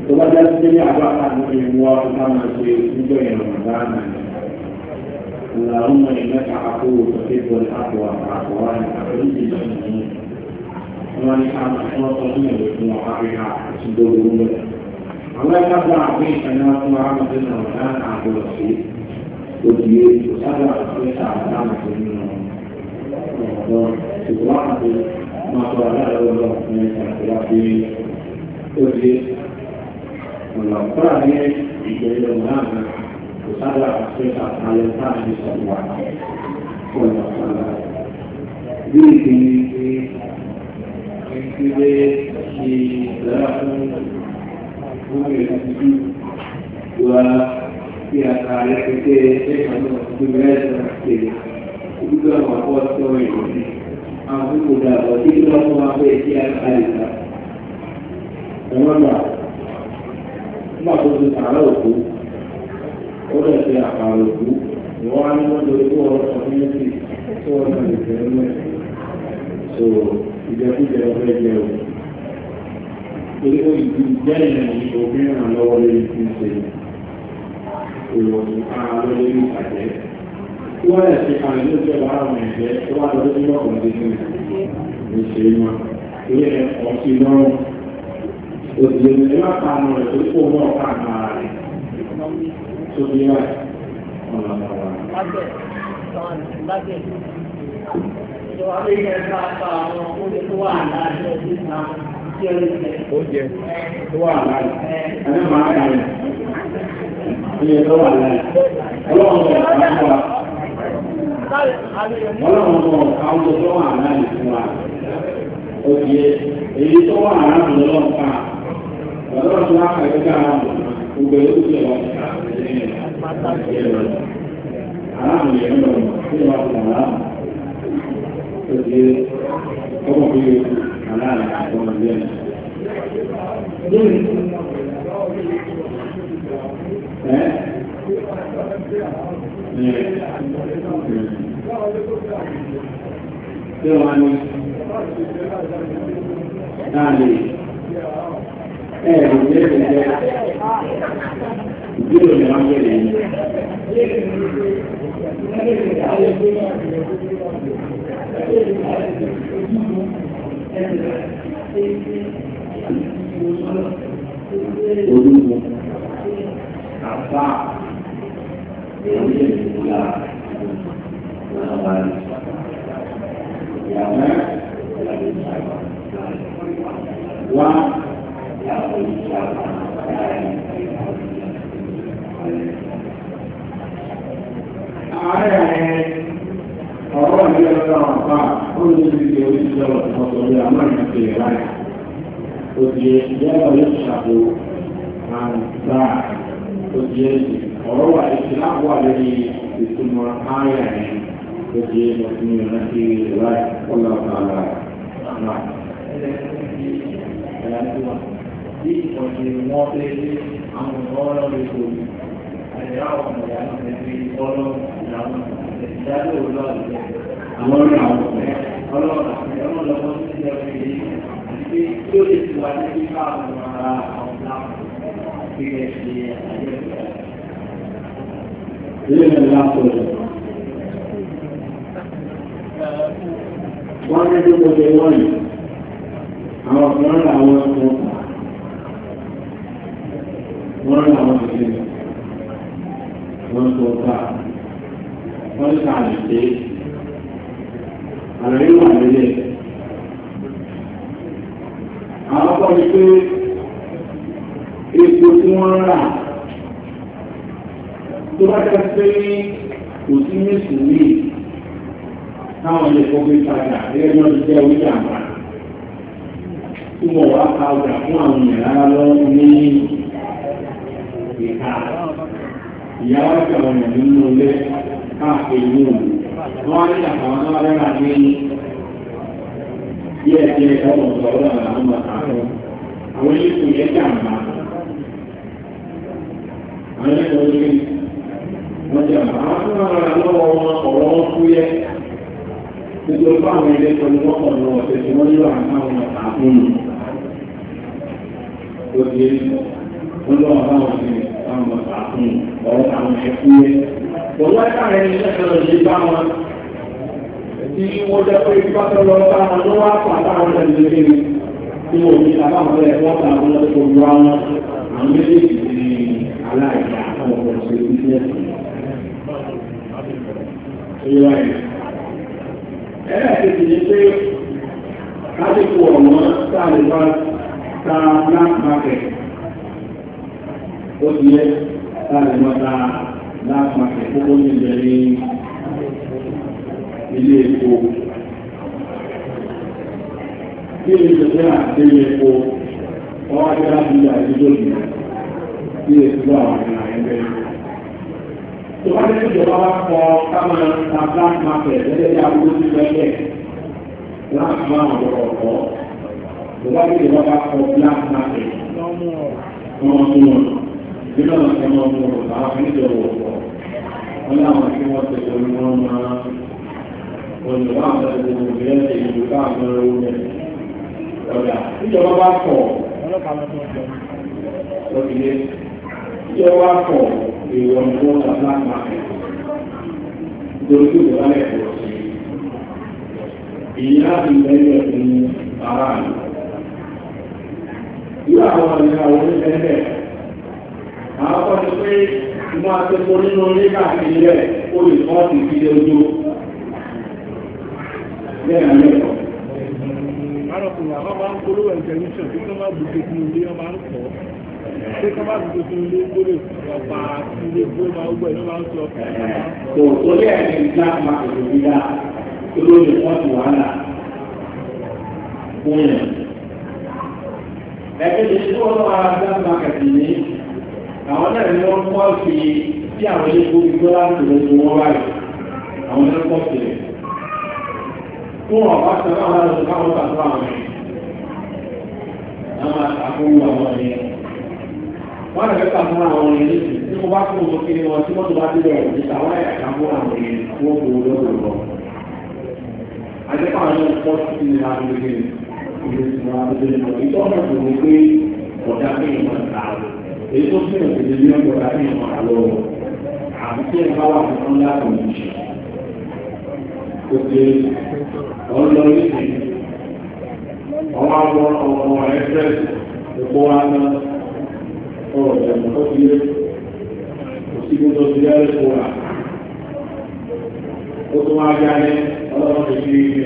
tó bá já sí ní àbá àti ìwọ ọ̀tá máa ṣe níjọ́ ìrọ̀rùn dáná ni. اللهم إنك عفو تحب العفو فاعف عني أخرج مني ومن كان أحوطني بكم وحقها سدوه الله يقدر عليك أن يكون عبد الرحمن عبد الرشيد وجيد وسبع أخوات أعلامك منه رمضان سبحانه ما قال له الله من الأخلاق وجيد والله قرأ يجيد الله وسبع أخوات أعلامك سبحانه والله Bíbí ìpínlẹ̀ ìdára fún gbogbo ìrìnàjò wa kí a ka rẹpẹtẹ ẹ̀ka náà gbogbo ẹ̀sán ṣe gbogbo àwọn akọ́sọ́ ìròyìn àwọn tó kò dà bọ̀ tí wọ́n fún wa pé kí a ka lè ta. Ẹ̀wọ́n gbà nígbà tó ti sàárà òkú ó lè ṣe àpàrọ̀ òkú ìwọ́n á ní wọ́n lórí kó ọ̀rọ̀ ọ̀rọ̀ méjì tó wọ́n náà lè fẹ́ mọ́ so ìjẹkújẹ ọ̀fẹ́ jẹ o torí ó ìdí jẹ́ ìrìn òfin ràn lọ́wọ́ lórí tí ń ṣe ìròyìn ara lórí ìpàdé tí wọ́n lè ṣe àrẹ ló jẹ́ wàhálà wọn ẹ̀jẹ̀ tó wà lọ́dún tí wọ́n kàn dé nínú ní ṣe é mọ́ torí ẹ̀ ọ̀sìn lọ́rùn òsì lè ní wọ́n pa àwọn rẹ̀ tó kó náà ká àmà rẹ̀ tó bí wà ọ̀nà ọ̀nà. Oúnjẹ tó wà láàárín ọdún náà tí ó lè jẹ. Oúnjẹ tó wà láàárín. Ẹni máa ń rẹ̀. Oúnjẹ tó wà láàárín. Ọlọ́run bọ̀ ká fún wa. Ọlọ́run bọ̀ ká oúnjẹ tó wà láàárín fún wa. Oúnjẹ èyí tó wà láàárín lọ́wọ́ ká. Ọlọ́run tó wà ká ẹgbẹ́ ara mọ̀. Gbogbo ẹ̀ ló ti wà ká. Aláàmì yẹn lọ sí ìwà ìwà Jadi, kamu pilih mana yang kemudian? Eh? Jangan nanti. Eh, dia dia dia memang jadi. Olúwo àbá ìwé ìwúlá náà ìyàwó wá ìyàwó ìṣàkóso ààrẹ ọ̀rọ̀ ní ọjọ́ àpá ó ní ìdíje oríṣiríṣi ọ̀sọ̀rọ̀ àmọ́ ìrìnàjò láì òdì ìjẹ́wọ̀ yóò ṣàbò àǹgbà òdì ọ̀rọ̀ wà ìṣìláàbò wà lórí ìtumọ̀ ààyà ẹ̀ òdì ìmọ̀síní ìrántí láì ọlọ́ ọ̀tàlá náà. Bí ọ̀sẹ̀ wọn fẹ́ lé àwọn ọ̀rọ̀ rẹ̀ kò ní àyẹ̀wò àwọn ọmọ ìyá náà fi ọlọ́ ìyàwó ìdájọ́ òwúrọ̀ àlùfẹ́ àwọn ọ̀rọ̀ àwọn ọ̀rẹ́ ọlọ́run àti ọlọ́run lọ́wọ́ sí ilé ọ̀rẹ́ yìí àti pé tí ó lè ti wà ní kíkà àwọn ará àwọn láàpù kí ẹ ṣe àyẹ̀wò rẹ̀. Ilé ìwé láàpù rẹ̀. Wọ́n ní bí mo ṣe wọ́n yìí, àwọn ọ̀pọ̀lọpọ̀ àwọn ọ̀pọ̀ wọ́n rí àwọn ìṣẹ̀lẹ̀ wọ́n tó bá wọ́n ká lè ṣe ààrẹ wà nílẹ̀. Àwọn ọkọ̀ ni pé epo tí wọ́n rà tó bá jẹ́ pé kò sí mẹ́sùlùmí táwọn ilé kọ́gbé padà gẹ́gẹ́ bí wọ́n ti jẹ́ orí àmà tí wọ́n wá ká ọjà fún àwọn ìyàrá lọ ní ìka ìyáwó tí àwọn ènìyàn nínú ilé káàkiri ní òun wọ́n á ní àtàwọn tó wá lẹ́ra ní díẹ̀ díẹ̀ ọmọ sọ̀rọ̀ àwọn ọmọ àtàwọn àwọn ilé kò yẹ jàmbá àwọn ilé kò yẹ wọ́n jàmbá àwọn tó wá lọ́wọ́ lọ́wọ́ wọn ọ̀rọ̀ wọn kú yẹ nítorí fún àwọn ilé tó ní wọ́n kọ̀ lọ́wọ́ ọ̀sẹ̀ tí wọ́n yọ àwọn àwọn àtàwọn ó di lọ́wọ́ báwọn ní àwọn àfún ọ̀rọ̀ àwọn ẹ̀kú yẹn. Pọ̀lú ẹ̀ka rẹ̀ ní ẹ̀kọ́ lè bá wọn tí wọ́n jẹ́ pé bá tọ́ lọ bá wọn ló wá fún àtàwọn ẹ̀lẹ́ lé tí wọ́n ní àbáwọn ẹ̀ wọ́n ta àwọn ọ̀pọ̀ lu àwọn àwọn méjèèjì ní aláìsí àwọn ọ̀pọ̀ ṣe bísíẹ̀sì. Ẹlẹ́ẹ̀kejì ni pé lásìkò ọ̀wọ́n sáà lè bá ta black market. Ó ti yẹ sáà lè bá ta black market kókó ní ìjẹ ní ilé epo. Bí èyí tó fẹ́ àti ilé epo, wọ́n wá jẹ́ láti ìjà ìdíjọ́ ìgbà tí èsì àwọn ìrìnà ẹgbẹ́. Tó bá jẹ́ ìjọba wá kọ kámẹ́ ta black market lẹ́lẹ́ yà wúlò sí lẹ́lẹ́ láti máa wọ̀ ọ̀pọ̀. Tó bá jẹ́ ìjọba wá kọ black market wọ́n mú wọn. Bí náà ṣe mọ́ mú wọn àwọn oníjọba ọ̀pọ̀. Wọ́n láwọn tí wọ́n ti sọ ní wọ́n máa olùwà àwọn ẹgbẹ̀rún ìgbẹ̀rẹ̀ ṣe ìlú káàkiri orí ọ̀dà. Ìjọba bá kọ̀ lọ́kìlẹ̀. Ìjọba bá kọ̀ èèwọ̀n ní wọ́n ta black market. Nítorí tí ìjọba lẹ̀ pọ̀ sí i. Èyí láti lẹ́yìn fún ara rẹ̀. Irú àwọn ìrìnà àwọn onílẹ̀ àwọn kan ti pé wọ́n á ti kó nínú orí káàkiri rẹ̀ ó lè kọ́ sí ìdílé ojú. Bẹ́ẹ̀ ni ẹ̀kọ́. Arọ̀kùnrin àwọn máa ń polówó ìtẹ̀lẹ́sọ̀ tí wọ́n máa bùkẹ́ fún ilé wọn máa ń pọ̀. Ṣé kí wọ́n máa bùkẹ́ fún ilé gbólé ọ̀pá ilé gbó máa ń gbọ́ ẹ̀ ló máa ń sọ. Kò torí ẹ̀ ní black market ò dídá olóyè pọ́ọ̀tù wàhálà fún yẹn. Ẹgbẹ́ ti ṣe wọ́n máa black market ní àwọn náà ni wọ́n pọ̀ sí tí àwọn ilé gbóbi tó láti lọ́sọ̀ wọ́n wáyé. Àwọn náà pọ̀ sí rẹ̀. Fún ọ̀pá sọ́nà àwọn ọ̀dọ́ káwọn tàbí àwọn ẹ̀. Àwọn àkókò àwọn ẹ̀. Wọ́n rẹ̀ fẹ́ tàbí àwọn ẹ̀ ní tí mo bá fún òun kiri wọn tí wọ́n tó bá dé bẹ̀rẹ̀ ní àwọn ẹ̀ àkàkọ́ àwọn ẹ̀ tí wọ́n kò lọ́dọ̀ lọ. Àjẹ́pọ̀ àwọn ọ̀pọ̀ sí ní abúlé ìlú tí wọ́n abúlé lọ. Ìtọ́nà kò ní pé ọ̀dà pé ìmọ̀ ta lọ. Èyí tó fi hàn sí ní ọ̀dà pé ìmọ̀ ta lọ. Àbí tí ẹ̀ bá wà fún ọ́nlá kò ní ṣe. Ó ti ọlọ ìsìn ọwọ́ àwọn ọmọ ẹgbẹ́ ẹ̀kọ́ wa náà ọ̀rọ̀ ìjọba tó fi lé òsìkò tó fi lé ẹ̀kọ́ wa ó tó máa já ní ọlọ́run tó fi lé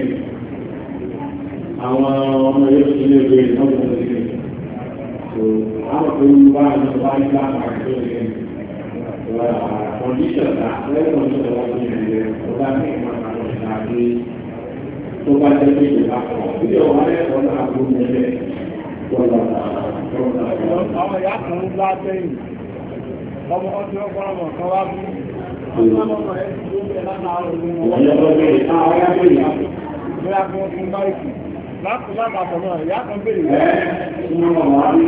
àwọn ọmọ yóò fi lé ìwé ìtọ́jú tó fi lé so àwọn tó ń bá àwọn ọmọ bá ń gbà máa tó lé kọ̀ndíṣọ̀n náà lẹ́yìn kọ̀ndíṣọ̀n wọn fi lé ọba ní ìmọ̀ àwọn ìṣàkóso tó bá jẹ́ pé ìjọba kan ilé ọ̀wá lẹ́kọ̀ọ́ náà ló ń lẹ́lẹ̀ tọ́lá àwọn ìyá kan ń gbá sẹ́yìn ọmọ ọdún ọgbọ́n ọmọ kan wá bí ọmọ ọmọ ẹ̀ ti ló ń bẹ̀ látàárọ̀ ìlú wọn. ìyẹn lọ bẹ̀rẹ̀ táwọn ọ̀yá bẹ̀rẹ̀ bóyá kí wọ́n fún báyìí láti látàkọ̀ náà ìyá kan bẹ̀rẹ̀ ẹ̀ ń mọ̀ wá rí.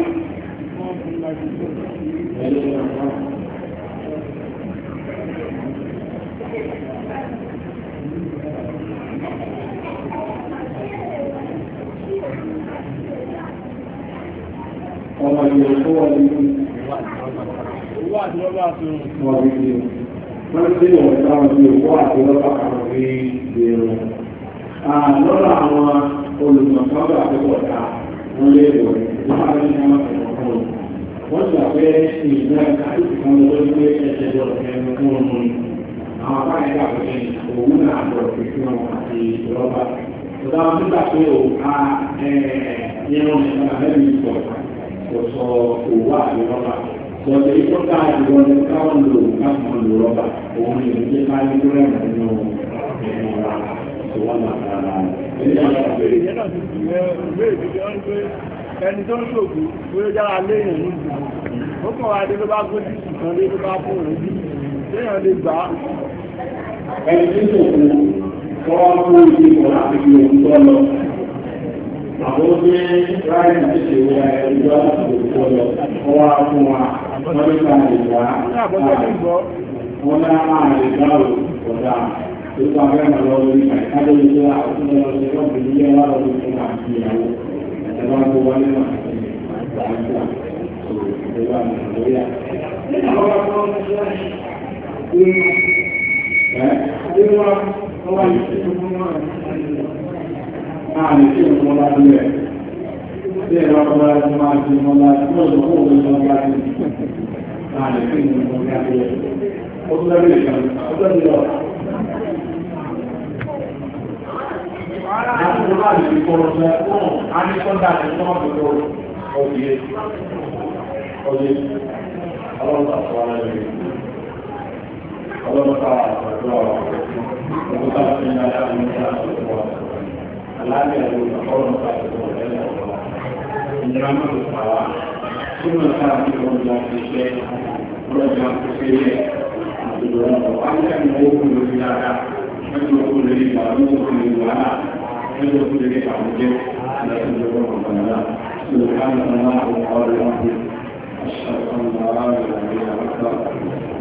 Ọmọ ìyẹn tó wà nínú owó àti lọ́gbà tó wọ́n rí ní wọ́n tí wọ́n táwọn bí owó àti lọ́gbà kan rí ìrìn. Lọ́nà àwọn olùmọ̀sọ́gbà tó pọ̀ dá wọ́n lé wọ̀ láàárín ní àwọn ọ̀pọ̀ wọ́n gbà pé ìgbà àti ìkan lọ́wọ́ ní ẹ̀ṣẹ̀ lọ ẹnu fún ọmọ àwọn báyìí gbà pé òun náà lọ sí fún ọmọ àti ìrọ́bà. Ìgbà wọn nígbà pé òkà ẹ̀ẹ́dẹ́gbẹ̀rún ìgbà mẹ́rin sọ̀rọ̀ sọ òwò àti rọ́bà. Sọ̀tẹ̀ ikú ká ìwọ ní káwọn lò káwọn lò rọ́bà. Òun ni ìdíje ká ní kúrẹ́ nínú ẹ̀rọ wa tó wọ́n máa ta ara rẹ̀. Ẹni tó ń ṣòkú, ó yóò jára léèyàn ní ìgbà. Ó kàn wá dé ló bá gbójú ìkan lé ló bá fún òun bí. Léèyàn lè gbà á. Ẹni tí ń ṣòkú, wọ́n wá fún ìdí ìwọ̀n láti fi òun tọ́ lọ. Àwọn oúnjẹ ráì ti ṣe wọ ẹjọ́ àtòkò lọ, wọ́n wá fún wa, wọ́n ní ká lè gbá. Wọ́n ní àmà lè gbá ọ̀dà tó bá fẹ́ràn lọ lórí àìkájọ́ ìṣẹ́ àwọn ọmọ ọ̀sẹ̀ náà fi nílé wá lọ́dún fún àti ìyàwó. Ẹ̀bá tó wọlé náà ìjọba mi lórí à. Láàrin tí òun mọ́lá lórí ẹ̀, tí ẹ̀rọ ọ̀pọ̀lá ti máa ti mọ́lá tí ó lọ fún òun lọ́gbà tí láàrin tí òun mọ́lá lórí ẹ̀. Ó tún lẹ́rí ìkan, ó tẹ́lẹ̀ lọ. Láti tó láti fi kọ́rọ̀ sẹ́ fún a ní kọ́ndà tí wọ́n fi kọ́ ọdíyé. Ọdíyé, ọlọ́pàá sọ ara rẹ̀. Ọlọ́pàá àpàdọ́ ọ̀rọ̀ ọ̀pọ̀lọpàá fi ń yára ní ìṣàkóso aláàbẹ̀ àwọn ọlọ́pàá àpàdọ́ ẹ̀lẹ́ ọ̀pọ̀lọpàá. Ìjọba máa ń pàwà tí wọ́n sáà ní ọjọ́ ìṣẹ́ ọlọ́pàá tó ṣe yẹ àtòdò ọ̀pọ̀. Wọ́n ń kẹ́ mọ́ òkú lórí dáadáa, mẹ́jọ òkú lórí ìgbà mẹ́jọ òkú lórí wàhálà, mẹ́jọ òkú lórí àwùjẹ́ láti ìjọba ọ̀pọ̀lọpàá. سبحان الله وبحمده أشهد أن لا إله إلا الله